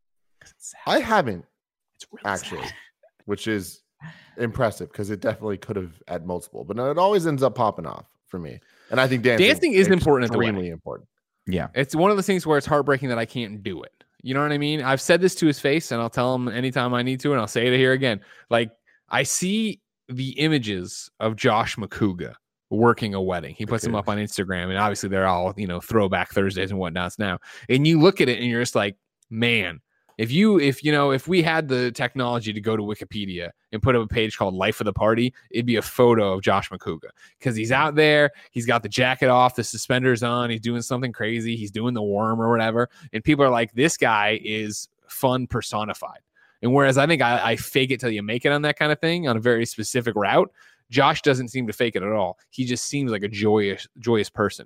I haven't. It's really actually sad. Which is impressive because it definitely could have at multiple, but no, it always ends up popping off for me. And I think dancing is important at the wedding. wedding. Important. Yeah. It's one of those things where it's heartbreaking that I can't do it. You know what I mean? I've said this to his face, and I'll tell him anytime I need to, and I'll say it here again. Like, I see the images of Josh McCouga working a wedding. He puts them up on Instagram, and obviously they're all, throwback Thursdays and whatnots now. And you look at it and you're just like, man, if we had the technology to go to Wikipedia and put up a page called Life of the Party, it'd be a photo of Josh McCouga because he's out there. He's got the jacket off, the suspenders on. He's doing something crazy. He's doing the worm or whatever. And people are like, this guy is fun personified. And whereas I think I fake it till you make it on that kind of thing on a very specific route, Josh doesn't seem to fake it at all. He just seems like a joyous person.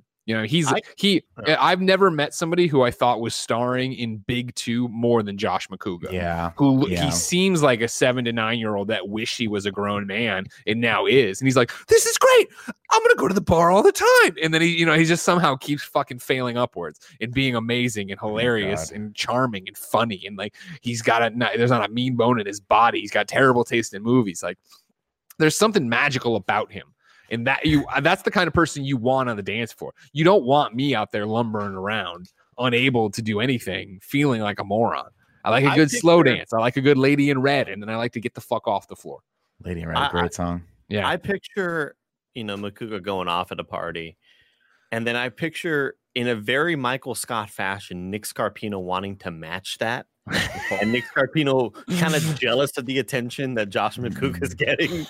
I've never met somebody who I thought was starring in Big 2 more than Josh McCouga. Yeah. He seems like a 7 to 9 year old that wished he was a grown man and now is. And he's like, this is great. I'm going to go to the bar all the time. And then he just somehow keeps fucking failing upwards and being amazing and hilarious and charming and funny. And like, there's not a mean bone in his body. He's got terrible taste in movies. Like, there's something magical about him. And that's the kind of person you want on the dance floor. You don't want me out there lumbering around, unable to do anything, feeling like a moron. I like a good slow dance. I like a good Lady in Red, and then I like to get the fuck off the floor. Lady in Red, great song. Yeah. I picture, McCouga going off at a party, and then I picture in a very Michael Scott fashion, Nick Scarpino wanting to match that. And Nick Scarpino kind of jealous of the attention that Josh McCouga is getting.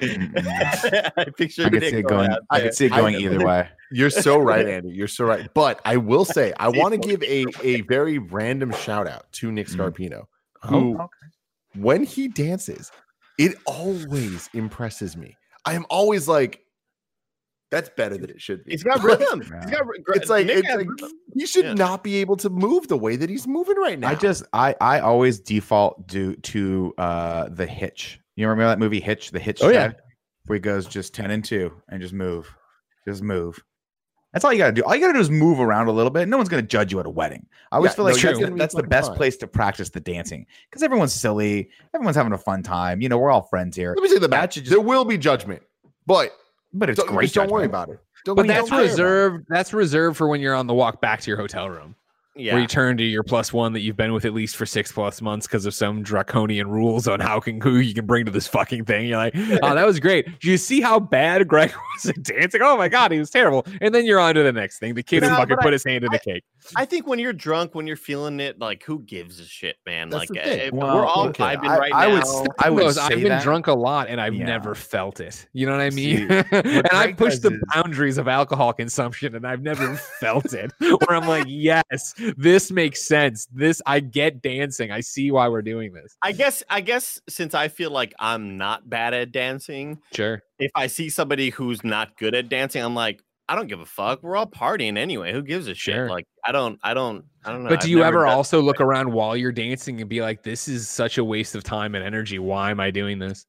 I picture Nick going. I could see it going either way. You're so right, Andy. You're so right. But I will say, I want to give a very random shout out to Nick Scarpino, who, when he dances, it always impresses me. I am always like, that's better than it should be. He's got rhythm. It's like he should not be able to move the way that he's moving right now. I always default to the Hitch. You remember that movie Hitch, the Hitch? Oh yeah, where he goes just 10 and 2 and just move. That's all you got to do. All you got to do is move around a little bit. No one's going to judge you at a wedding. I always feel like that's the best place to practice the dancing because everyone's silly. Everyone's having a fun time. We're all friends here. Let me say the match. There will be judgment, but it's great. Don't worry about it. But that's reserved. That's reserved for when you're on the walk back to your hotel room. Yeah. Where you turn to your +1 that you've been with at least for 6+ months because of some draconian rules on who you can bring to this fucking thing. You're like, oh, that was great. Do you see how bad Greg was at dancing? Oh my God, he was terrible. And then you're on to the next thing. The kid who fucking put his hand in the cake. I think when you're drunk, when you're feeling it, like, who gives a shit, man? That's like, we're all vibing right now. I've been drunk a lot and I've never felt it. You know what I mean? And I pushed the boundaries of alcohol consumption and I've never felt it. Where I'm like, yes. This makes sense. I get dancing. I see why we're doing this. I guess since I feel like I'm not bad at dancing, sure. If I see somebody who's not good at dancing, I'm like, I don't give a fuck. We're all partying anyway. Who gives a shit? Like, I don't know. But do you ever also look around while you're dancing and be like, this is such a waste of time and energy. Why am I doing this?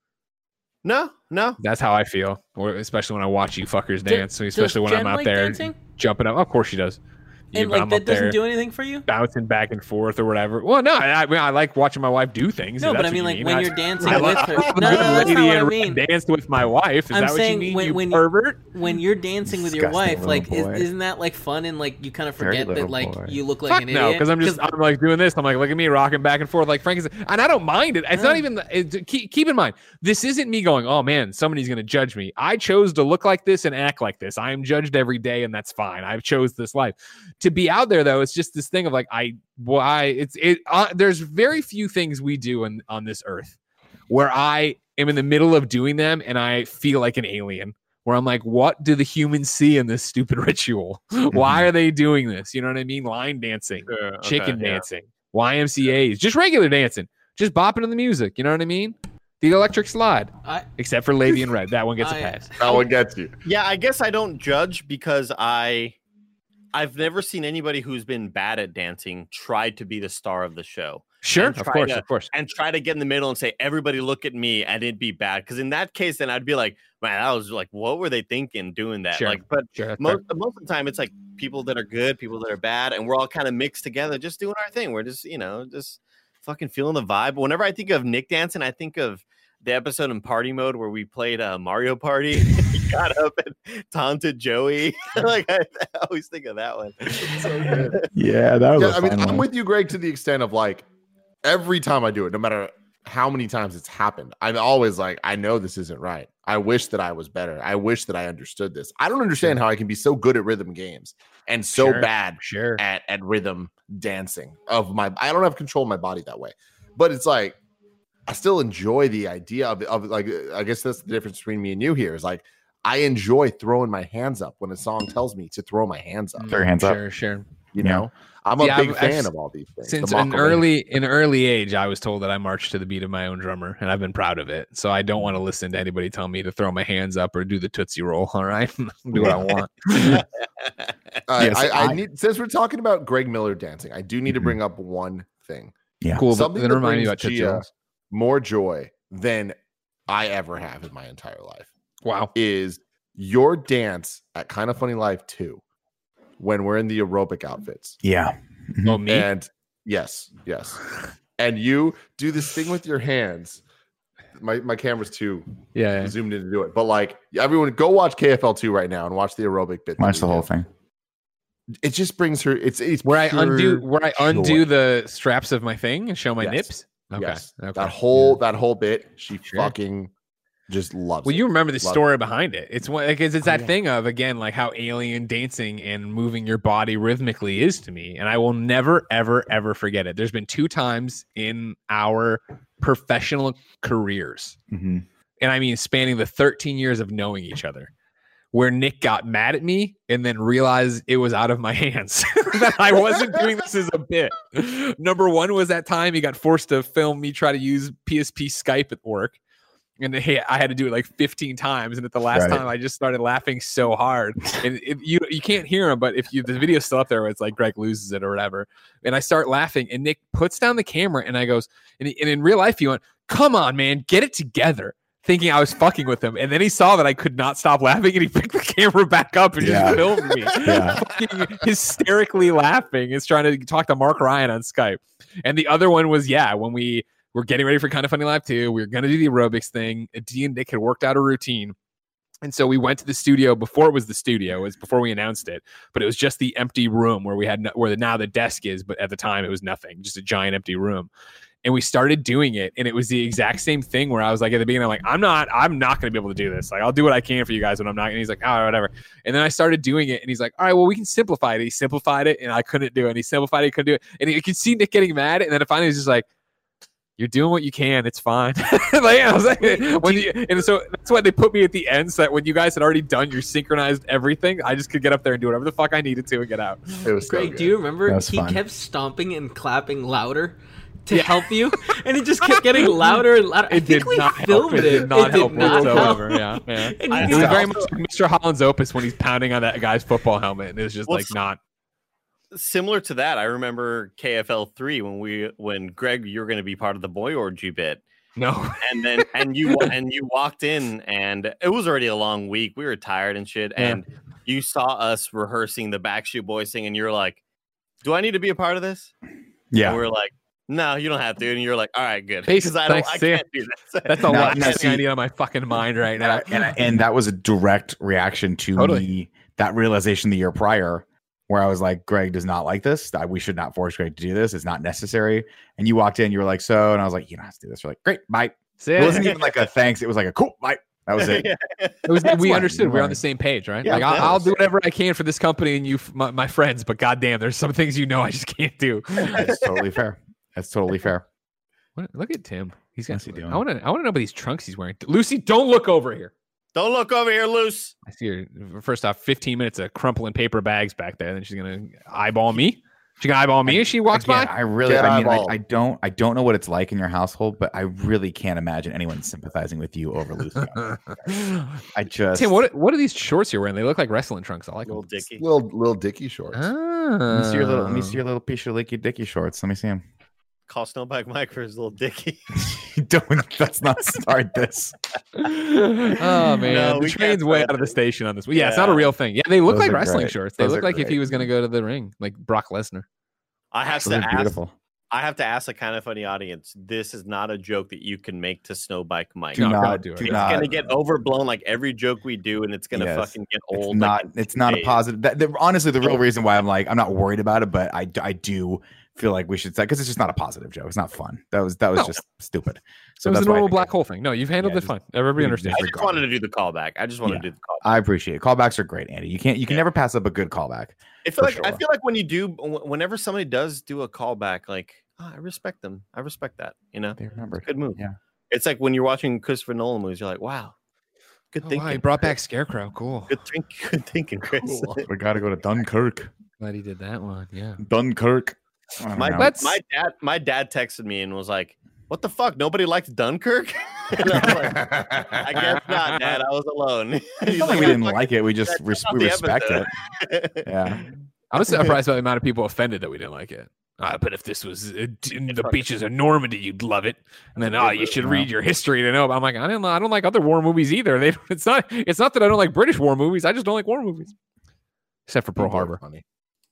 No. That's how I feel. Or especially when I watch you fuckers dance. Especially when I'm out there jumping up. Of course she does. And like that doesn't do anything for you? Bouncing back and forth or whatever. Well, no, I mean I like watching my wife do things. No, but I mean like when you're dancing with her. No, that's not what I mean. Danced with my wife. Is that what you mean? You pervert? When you're dancing with your wife, like isn't that like fun and like you kind of forget that like you look like an idiot? No, because I'm like doing this. I'm like, look at me rocking back and forth like Frank is, and I don't mind it. It's not even. Keep in mind, this isn't me going, oh man, somebody's gonna judge me. I chose to look like this and act like this. I am judged every day, and that's fine. I've chose this life. To be out there though, it's just this thing of like there's very few things we do on this earth where I am in the middle of doing them and I feel like an alien. Where I'm like, what do the humans see in this stupid ritual? Why are they doing this? You know what I mean? Line dancing, chicken dancing, YMCA's, just regular dancing, just bopping to the music. You know what I mean? The electric slide, except for Lady in Red. That one gets a pass. That one gets you. Yeah, I guess I don't judge because I've never seen anybody who's been bad at dancing try to be the star of the show. Sure, of course. And try to get in the middle and say, everybody look at me, and it'd be bad. Because in that case, then I'd be like, man, I was like, what were they thinking doing that? Sure. Like, but most of the time, it's like people that are good, people that are bad, and we're all kind of mixed together, just doing our thing. We're just, just fucking feeling the vibe. Whenever I think of Nick dancing, I think of the episode in Party Mode where we played Mario Party. He got up and taunted Joey. Like I always think of that one. So good. Yeah, that was. I mean, I'm with you, Greg, to the extent of like every time I do it, no matter how many times it's happened, I'm always like, I know this isn't right. I wish that I was better. I wish that I understood this. I don't understand how I can be so good at rhythm games and so bad at rhythm dancing I don't have control of my body that way. But it's like I still enjoy the idea of like, I guess that's the difference between me and you here is like, I enjoy throwing my hands up when a song tells me to throw my hands up. Throw your hands up. Sure. You know, I'm a big fan of all these things. Since an early age, I was told that I marched to the beat of my own drummer, and I've been proud of it. So I don't want to listen to anybody tell me to throw my hands up or do the Tootsie Roll. All right, do what I want. I need, since we're talking about Greg Miller dancing, I do need to bring up one thing. Yeah, cool. Something then that remind me brings about Tootsie Rolls. More joy than I ever have in my entire life. Wow, is your dance at Kind of Funny Live 2 when we're in the aerobic outfits. Yeah. Oh, me? And yes. And you do this thing with your hands. My camera's too zoomed in to do it. But like everyone go watch KFL 2 right now and watch the aerobic bit. Watch the whole thing. It just brings her it's where I undo the straps of my thing and show my nips. Okay. Yes. Okay. That whole bit, she fucking just loves it. You remember the story behind it. It's that thing of, again, like how alien dancing and moving your body rhythmically is to me. And I will never, ever, ever forget it. There's been 2 times in our professional careers, and I mean spanning the 13 years of knowing each other, where Nick got mad at me and then realized it was out of my hands, that I wasn't doing this as a bit. Number 1 was that time he got forced to film me try to use PSP Skype at work. And I had to do it like 15 times. And at the last time, I just started laughing so hard. And you can't hear him, but the video's still up there where it's like Greg loses it or whatever. And I start laughing and Nick puts down the camera and I goes, and in real life, he went, "Come on, man, get it together." Thinking I was fucking with him. And then he saw that I could not stop laughing and he picked the camera back up and just filmed me. Fucking hysterically laughing. He's trying to talk to Mark Ryan on Skype. And the other one was, when we were getting ready for Kind of Funny Live 2, we were going to do the aerobics thing. Dee and Nick had worked out a routine. And so we went to the studio before it was the studio. It was before we announced it. But it was just the empty room where we had where now the desk is. But at the time, it was nothing. Just a giant empty room. And we started doing it, and it was the exact same thing where I was like, at the beginning, I'm like, I'm not going to be able to do this. Like, I'll do what I can for you guys, but I'm not. And he's like, oh, whatever. And then I started doing it, and he's like, all right, well, we can simplify it. He simplified it, and I couldn't do it. And he simplified it, couldn't do it. And you could see Nick getting mad, and then finally he's just like, you're doing what you can. It's fine. Like, I was like, and so that's why they put me at the end, so that when you guys had already done your synchronized everything, I just could get up there and do whatever the fuck I needed to and get out. It was great. Do you remember he kept stomping and clapping louder to help you, and it just kept getting louder and louder. It did not help. It did not help whatsoever. Yeah. It was very much like Mr. Holland's Opus when he's pounding on that guy's football helmet, and it's just like not similar to that. I remember KFL 3 when Greg, you're going to be part of the boy orgy bit. No, and you walked in, and it was already a long week. We were tired and shit, and you saw us rehearsing the Backstreet Boys thing, and you're like, do I need to be a part of this? Yeah. And we're like, no, you don't have to. And you're like, all right, good. Because I can't do this. That's the last thing I need on my fucking mind right now. And that was a direct reaction to me, that realization the year prior, where I was like, Greg does not like this. We should not force Greg to do this. It's not necessary. And you walked in, you were like, so, and I was like, you don't have to do this. You're like, great, bye. It wasn't even like a thanks. It was like a cool, bye. That was it. We understood. We're on the same page, right? Yeah, like I'll do whatever I can for this company and you, my friends. But goddamn, there's some things I just can't do. That's totally fair. That's totally fair. Look at Tim. He's got. I want to know about these trunks he's wearing. Lucy, don't look over here. Don't look over here, Luce. I see her. First off, 15 minutes of crumpling paper bags back there. Then she's gonna eyeball me. She gonna eyeball me as she walks by. I don't know what it's like in your household, but I really can't imagine anyone sympathizing with you over Lucy. Tim, what are these shorts you're wearing? They look like wrestling trunks. I like little Dicky, little Dicky shorts. Let me see your little piece of Licky Dicky shorts. Let me see them. Call Snowbike Mike for his little Dicky. Let's not start this. Oh man, the train's way out of the station on this. Yeah, it's not a real thing. Yeah, they look like wrestling shorts. They look like if he was going to go to the ring, like Brock Lesnar. I have to ask a kind of funny audience. This is not a joke that you can make to Snowbike Mike. Do not do it. It's going to get overblown like every joke we do, and it's going to fucking get old. It's not a positive. Honestly, the real reason why I'm not worried about it, but I do feel like we should say, because it's just not a positive joke. It's not fun. That was just stupid. So it was a normal black hole thing. No, you've handled it fine. Everybody understands. I just wanted to do the callback. I appreciate it. Callbacks are great, Andy. You can never pass up a good callback. I feel like whenever somebody does do a callback, like I respect them. I respect that. They remember. Good move. Yeah. It's like when you're watching Christopher Nolan movies, you're like, wow. Good thinking. Wow, he brought back Scarecrow. Cool. Good thinking, Chris. Cool. We got to go to Dunkirk. Glad he did that one. Yeah. Dunkirk. My dad texted me and was like, "What the fuck? Nobody liked Dunkirk?" And I was like, "I guess not, Dad. I was alone." He's like, we didn't like it. We just respect it. Yeah. I was surprised by the amount of people offended that we didn't like it. But if this was in the beaches of Normandy, you'd love it. And then, you should read your history to know. But I'm like, I don't like other war movies either. It's not that I don't like British war movies. I just don't like war movies, except for Pearl Harbor. Funny.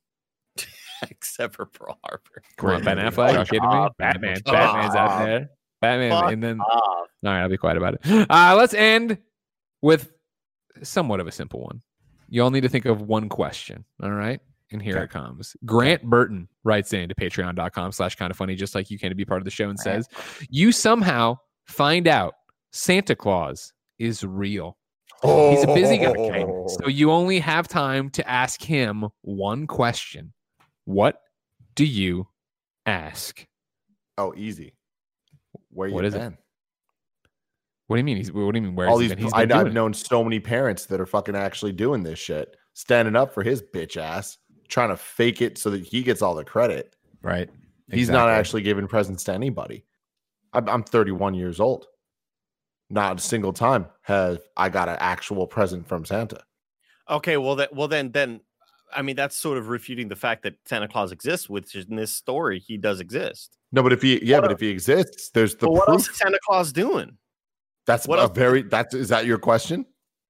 Except for Pearl Harbor. Come on, Ben Affleck. Are you kidding me? Batman's out there. Batman. And then, all right, I'll be quiet about it. Let's end with somewhat of a simple one. You all need to think of one question. All right. And here it comes. Grant Burton writes in to patreon.com/kindoffunny, just like you can, to be part of the show, and says, you somehow find out Santa Claus is real. He's a busy guy, so you only have time to ask him one question. What do you ask? Oh, easy. What is it? What do you mean? What do you mean? Where all these? I've known so many parents that are fucking actually doing this shit, standing up for his bitch ass, trying to fake it so that he gets all the credit. Right. He's not actually giving presents to anybody. I'm 31 years old. Not a single time have I got an actual present from Santa. Okay, then. I mean, that's sort of refuting the fact that Santa Claus exists, which in this story, he does exist. No, but if he exists, there's the proof. What else is Santa Claus doing? Is that your question?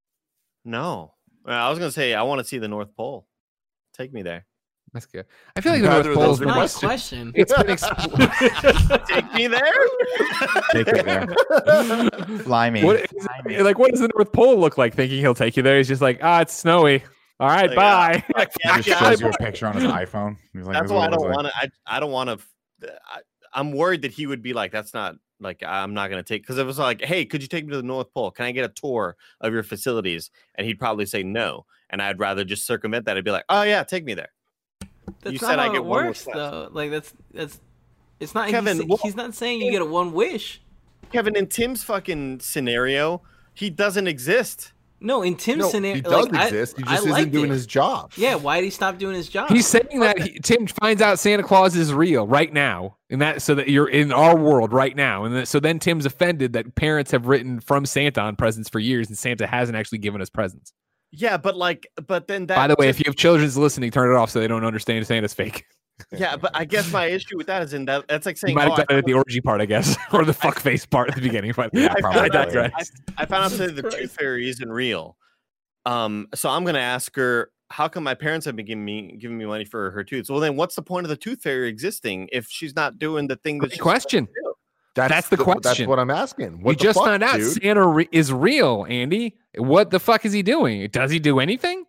No. I was going to say, I want to see the North Pole. Take me there. That's good. I feel like the North Pole is not a question. It's been Take me there. Take me there. Fly me. What does the North Pole look like? Thinking he'll take you there. He's just like, it's snowy. All right, bye. He just shows you a picture on his iPhone. He's like, that's why I don't want to. I don't want to. I'm worried that he would be like, that's not like, I'm not going to take, because it was like, hey, could you take me to the North Pole? Can I get a tour of your facilities? And he'd probably say no. And I'd rather just circumvent that. I'd be like, oh yeah, take me there. That's you not said how I get it works, though. Like that's it's not. Kevin, he's not saying you get a one wish. Kevin, in Tim's fucking scenario, he doesn't exist. No, in Tim's scenario, he does exist. He just isn't doing his job. Yeah, why did he stop doing his job? He's saying that Tim finds out Santa Claus is real right now, and that so that you're in our world right now, and so then Tim's offended that parents have written from Santa on presents for years, and Santa hasn't actually given us presents. Yeah, but then that. By the way, if you have children listening, turn it off so they don't understand Santa's fake. Yeah, but I guess my issue with that is that's like saying you might have done it at the orgy part, I guess, or the fuck face part at the beginning. But yeah, I found out that the Tooth Fairy isn't real. So I'm gonna ask her, how come my parents have been giving me money for her tooth? Well, then what's the point of the tooth fairy existing if she's not doing the thing that she's question? That's the question. That's what I'm asking. What you just found out Santa is real, Andy. What the fuck is he doing? Does he do anything?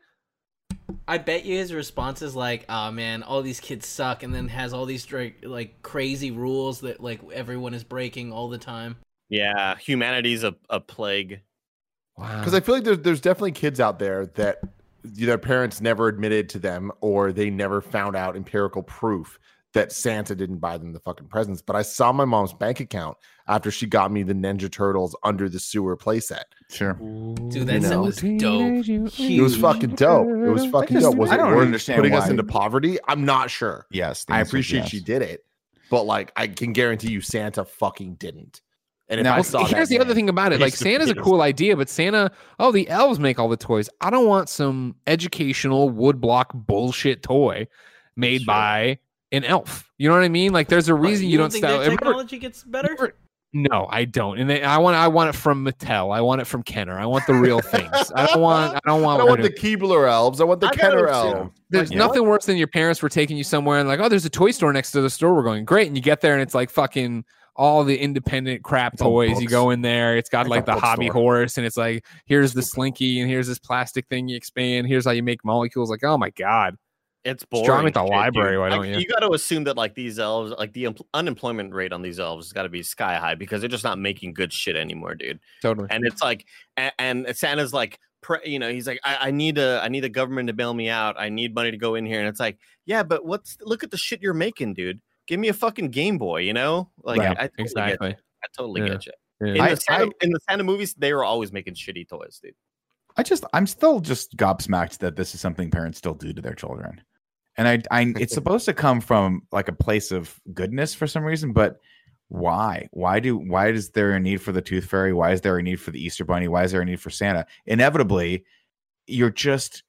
I bet you his response is like, "Oh man, all these kids suck," and then has all these like crazy rules that like everyone is breaking all the time. Yeah, humanity's a plague. Wow. Because I feel like there's definitely kids out there that their parents never admitted to them, or they never found out empirical proof that Santa didn't buy them the fucking presents. But I saw my mom's bank account after she got me the Ninja Turtles Under the Sewer playset. Sure. Dude, that set was dope. It was fucking dope. It was fucking dope. Was I don't it understand putting why. us into poverty? I'm not sure. Yes. I appreciate she did it. But like, I can guarantee you Santa fucking didn't. And if now, I saw here's the other thing about it. Like, Santa's a cool idea, but Santa, the elves make all the toys. I don't want some educational woodblock bullshit toy made by an elf. You know what I mean? Like, there's a reason you don't think their technology gets better? No, I don't. And I want it from Mattel. I want it from Kenner. I want the real things. I don't want the Keebler elves. I want the Kenner elves. There's nothing worse than your parents were taking you somewhere and like, oh, there's a toy store next to the store we're going. Great. And you get there and it's like fucking all the independent crap toys. You go in there, it's got like the hobby horse, and it's like, here's the Slinky, and here's this plastic thing you expand. Here's how you make molecules. Like, oh my god, it's boring. Just draw me at the library. Why don't you? You got to assume that like these elves, like the unemployment rate on these elves has got to be sky high because they're just not making good shit anymore, dude. Totally. And it's like, and Santa's like, he's like, I need a government to bail me out. I need money to go in here, and it's like, yeah, but look at the shit you're making, dude. Give me a fucking Game Boy, you know? Like, right, I totally get you. Yeah. In the Santa movies, they were always making shitty toys, dude. I'm still just gobsmacked that this is something parents still do to their children. And it's supposed to come from like a place of goodness for some reason, but why? Why is there a need for the Tooth Fairy? Why is there a need for the Easter Bunny? Why is there a need for Santa? Inevitably, you're just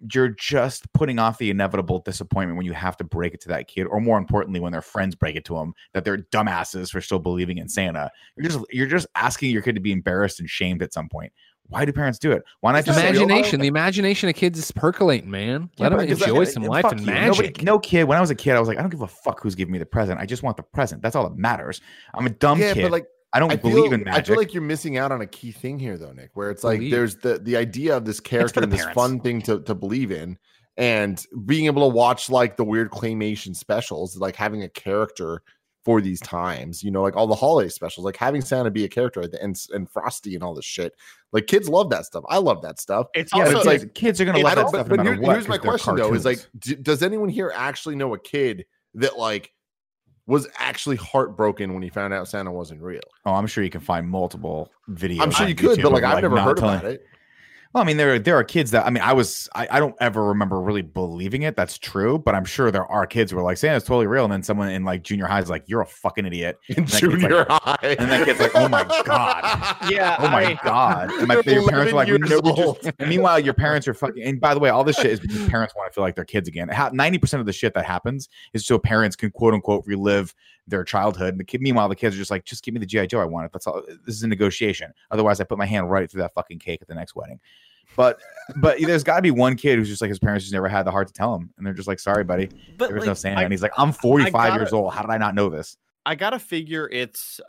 putting off the inevitable disappointment when you have to break it to that kid, or more importantly, when their friends break it to them that they're dumbasses for still believing in Santa. You're just asking your kid to be embarrassed and shamed at some point. Why do parents do it? Why not just imagination? The imagination of kids is percolating, man. Let them enjoy some life and magic. No kid. When I was a kid, I was like, I don't give a fuck who's giving me the present. I just want the present. That's all that matters. I'm a dumb kid. But like, I don't believe in magic. I feel like you're missing out on a key thing here, though, Nick, where it's like there's the idea of this character and this fun thing to believe in, and being able to watch like the weird claymation specials, like having a character for these times, you know, like all the holiday specials, like having Santa be a character at the end, and Frosty and all this shit. Like, kids love that stuff. I love that stuff. It's like kids are gonna love that stuff. But here's my question though: is like, does anyone here actually know a kid that like was actually heartbroken when he found out Santa wasn't real? Oh, I'm sure you can find multiple videos. I'm sure you could, but like I've never heard about it. Well, I mean, there are kids that, I mean, I don't ever remember really believing it. That's true, but I'm sure there are kids who are like, Santa's totally real, and then someone in like junior high is like, you're a fucking idiot. In junior high, and that kid's like, oh my god, yeah, oh my god. And your parents are like, and meanwhile, your parents are fucking. And by the way, all this shit is because parents want to feel like they're kids again. 90% of the shit that happens is so parents can quote unquote relive their childhood. And meanwhile, the kids are just like, just give me the G.I. Joe I want it. That's all. This is a negotiation. Otherwise, I put my hand right through that fucking cake at the next wedding. But there's got to be one kid who's just like, his parents just never had the heart to tell him, and they're just like, sorry, buddy, there's no Santa. And he's like, I'm 45 years old. How did I not know this? I gotta figure it's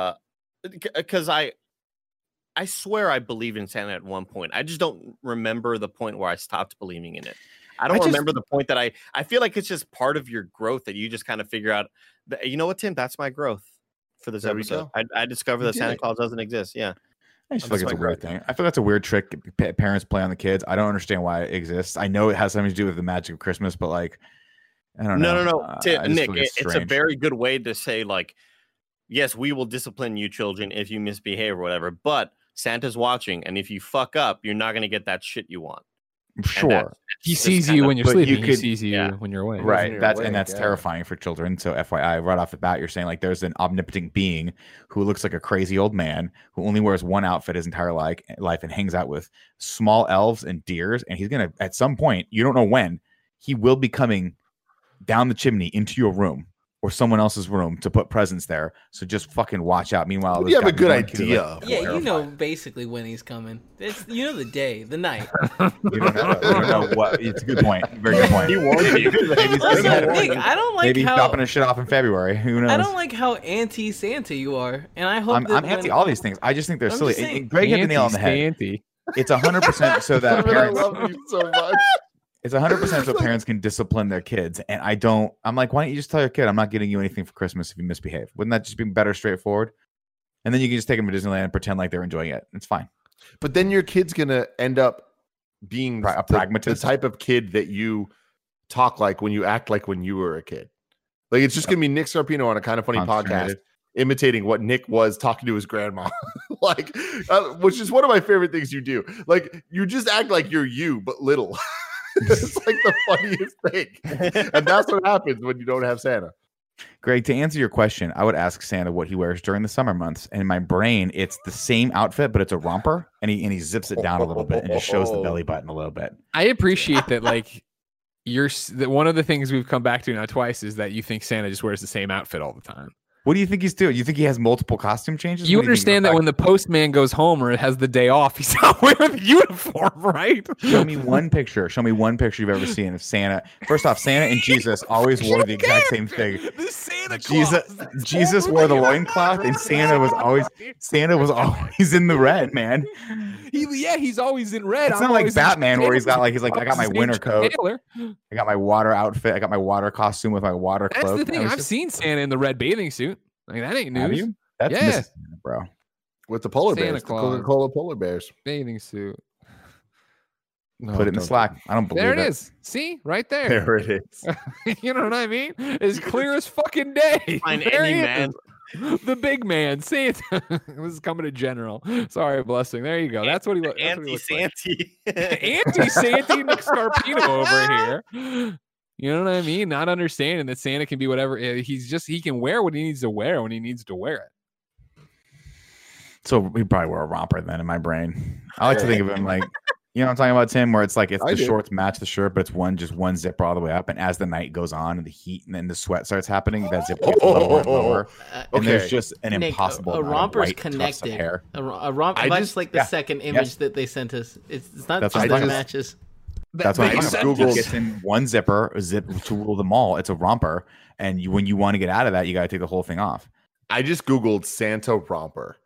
because I swear I believed in Santa at one point. I just don't remember the point where I stopped believing in it. I don't remember the point that I feel like it's just part of your growth that you just kind of figure out that, you know what, Tim, that's my growth for this episode. I discovered that Santa Claus doesn't exist. Yeah. I just feel like it's a weird thing. I feel that's a weird trick parents play on the kids. I don't understand why it exists. I know it has something to do with the magic of Christmas, but like, I don't know. No. Nick, it's a very good way to say, like, yes, we will discipline you children if you misbehave or whatever, but Santa's watching, and if you fuck up, you're not going to get that shit you want. Sure. He sees you when you're sleeping. He sees you when you're awake. Right. That's terrifying for children. So FYI, right off the bat, you're saying like there's an omnipotent being who looks like a crazy old man who only wears one outfit his entire life and hangs out with small elves and deers. And he's going to, at some point, you don't know when, he will be coming down the chimney into your room or someone else's room to put presents there. So just fucking watch out. Meanwhile, you have a good idea. Yeah, you know basically when he's coming. It's the day, the night. You don't know what. It's a good point. Very good point. He warned you. Nick, I don't like maybe how stopping his shit off in February. Who knows? I don't like how anti-Santa you are, and I hope I'm anti all these things. I just think they're silly. Saying, Greg hit the nail on the head. It's 100% so that parents. I love you so much. It's 100% so parents can discipline their kids. And I'm like, why don't you just tell your kid, I'm not getting you anything for Christmas if you misbehave? Wouldn't that just be better, straightforward? And then you can just take them to Disneyland and pretend like they're enjoying it. It's fine. But then your kid's going to end up being a pragmatist, the type of kid that you talk like when you act like when you were a kid. Like, it's just going to be Nick Scarpino on a Kind of Funny podcast imitating what Nick was talking to his grandma. Which is one of my favorite things you do. Like, you just act like you're you, but little. It's like the funniest thing. And that's what happens when you don't have Santa. Greg, to answer your question, I would ask Santa what he wears during the summer months. And in my brain, it's the same outfit, but it's a romper. And he zips it down a little bit and just shows the belly button a little bit. I appreciate that, like, one of the things we've come back to now twice is that you think Santa just wears the same outfit all the time. What do you think he's doing? You think he has multiple costume changes? You understand that when the postman goes home or has the day off, he's not wearing the uniform, right? Show me one picture. Show me one picture you've ever seen of Santa. First off, Santa and Jesus always wore the exact same thing. The Santa Claus. Jesus wore the loincloth, and Santa was always in the red, man. He's always in red. It's not like Batman where he's got I got my winter coat. I got my water outfit. I got my water costume with my water cloak. That's the thing. I've seen Santa in the red bathing suit. Like, that ain't news. Have you? That's Santa, bro. With the polar Santa bears, Claus. the Coca-Cola polar bears. Bathing suit. No, put it in the Slack. I don't believe it. There it is. See? Right there. There it is. You know what I mean? As clear as fucking day. Find any man. The big man, Santa. This is coming to general. Sorry, blessing. There you go. That's what he looks like. Anti-Santy. Anti-Santy Nick Scarpino over here. You know what I mean? Not understanding that Santa can be whatever. He can wear what he needs to wear when he needs to wear it. So we probably wear a romper then in my brain. I like to think of him like, you know what I'm talking about, Tim, where it's like the shorts match the shirt, but it's one zipper all the way up. And as the night goes on and the heat and then the sweat starts happening, that zipper gets lower and lower. And there's just an impossible a romper's connected. Hair. A romper. That's like the second image that they sent us. It's not just that matches. That's why Google gets in one zip to rule them all. It's a romper, and when you want to get out of that, you got to take the whole thing off. I just Googled Santa romper,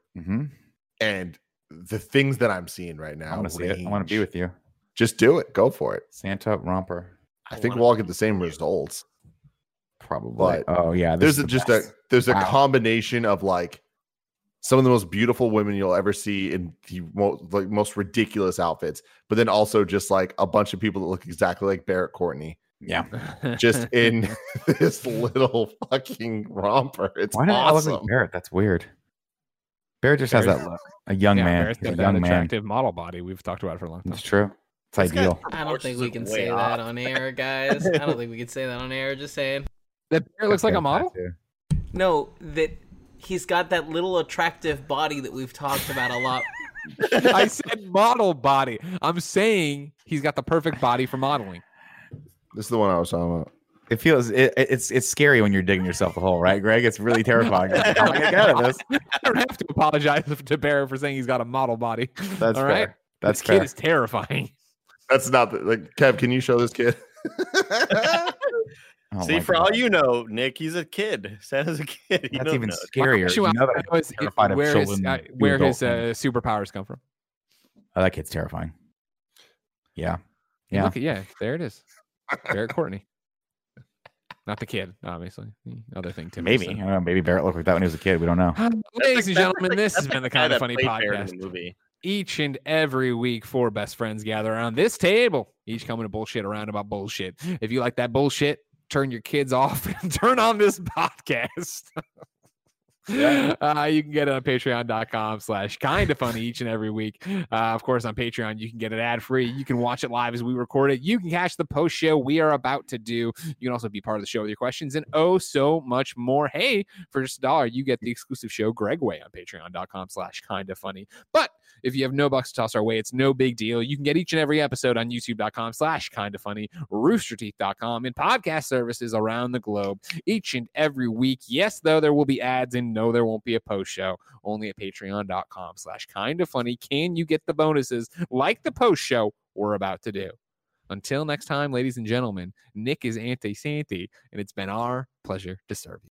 and the things that I'm seeing right now. I want to see it. I want to be with you. Just do it. Go for it. Santa romper. I think we'll all get the same results. Probably. But there's a combination of like some of the most beautiful women you'll ever see in the most ridiculous outfits, but then also just like a bunch of people that look exactly like Barrett Courtney. Yeah. Just in this little fucking romper. It's Why did I look like Barrett? That's weird. Barrett just has that look. A young man. Barrett's got that attractive model body. We've talked about it for a long time. It's true. It's ideal. I don't think we can say that on air, guys. I don't think we can say that on air. Just saying. That Barrett looks like a model? No, that he's got that little attractive body that we've talked about a lot. I said model body. I'm saying he's got the perfect body for modeling. This is the one I was talking about. It feels it's scary when you're digging yourself a hole, right, Greg? It's really terrifying. How am I gonna get out of this? I don't have to apologize to Barrett for saying he's got a model body. That's all right. This kid is terrifying. That's not Kev. Can you show this kid? See, for all you know, Nick, he's a kid. Santa's a kid. That's even scarier. Where his superpowers come from. Oh, that kid's terrifying. Yeah. There it is. Barrett Courtney. Not the kid, obviously. The other thing, Tim. Maybe. I don't know. Maybe Barrett looked like that when he was a kid. We don't know. Ladies and gentlemen, this has been the Kind of Funny podcast. Each and every week, 4 best friends gather around this table, each coming to bullshit around about bullshit. If you like that bullshit, turn your kids off and turn on this podcast. You can get it on patreon.com/kindafunny each and every week. Of course, on Patreon, you can get it ad free. You can watch it live as we record it. You can catch the post show we are about to do. You can also be part of the show with your questions and so much more. Hey, for just $1, you get the exclusive show Greg Way on patreon.com/kindafunny. But If you have no bucks to toss our way, it's no big deal. You can get each and every episode on youtube.com/kindafunny, roosterteeth.com, and podcast services around the globe each and every week. Yes, though, there will be ads, and no, there won't be a post show. Only at patreon.com/kindafunny can you get the bonuses like the post show we're about to do. Until next time, ladies and gentlemen, Nick is Auntie Santy, and it's been our pleasure to serve you.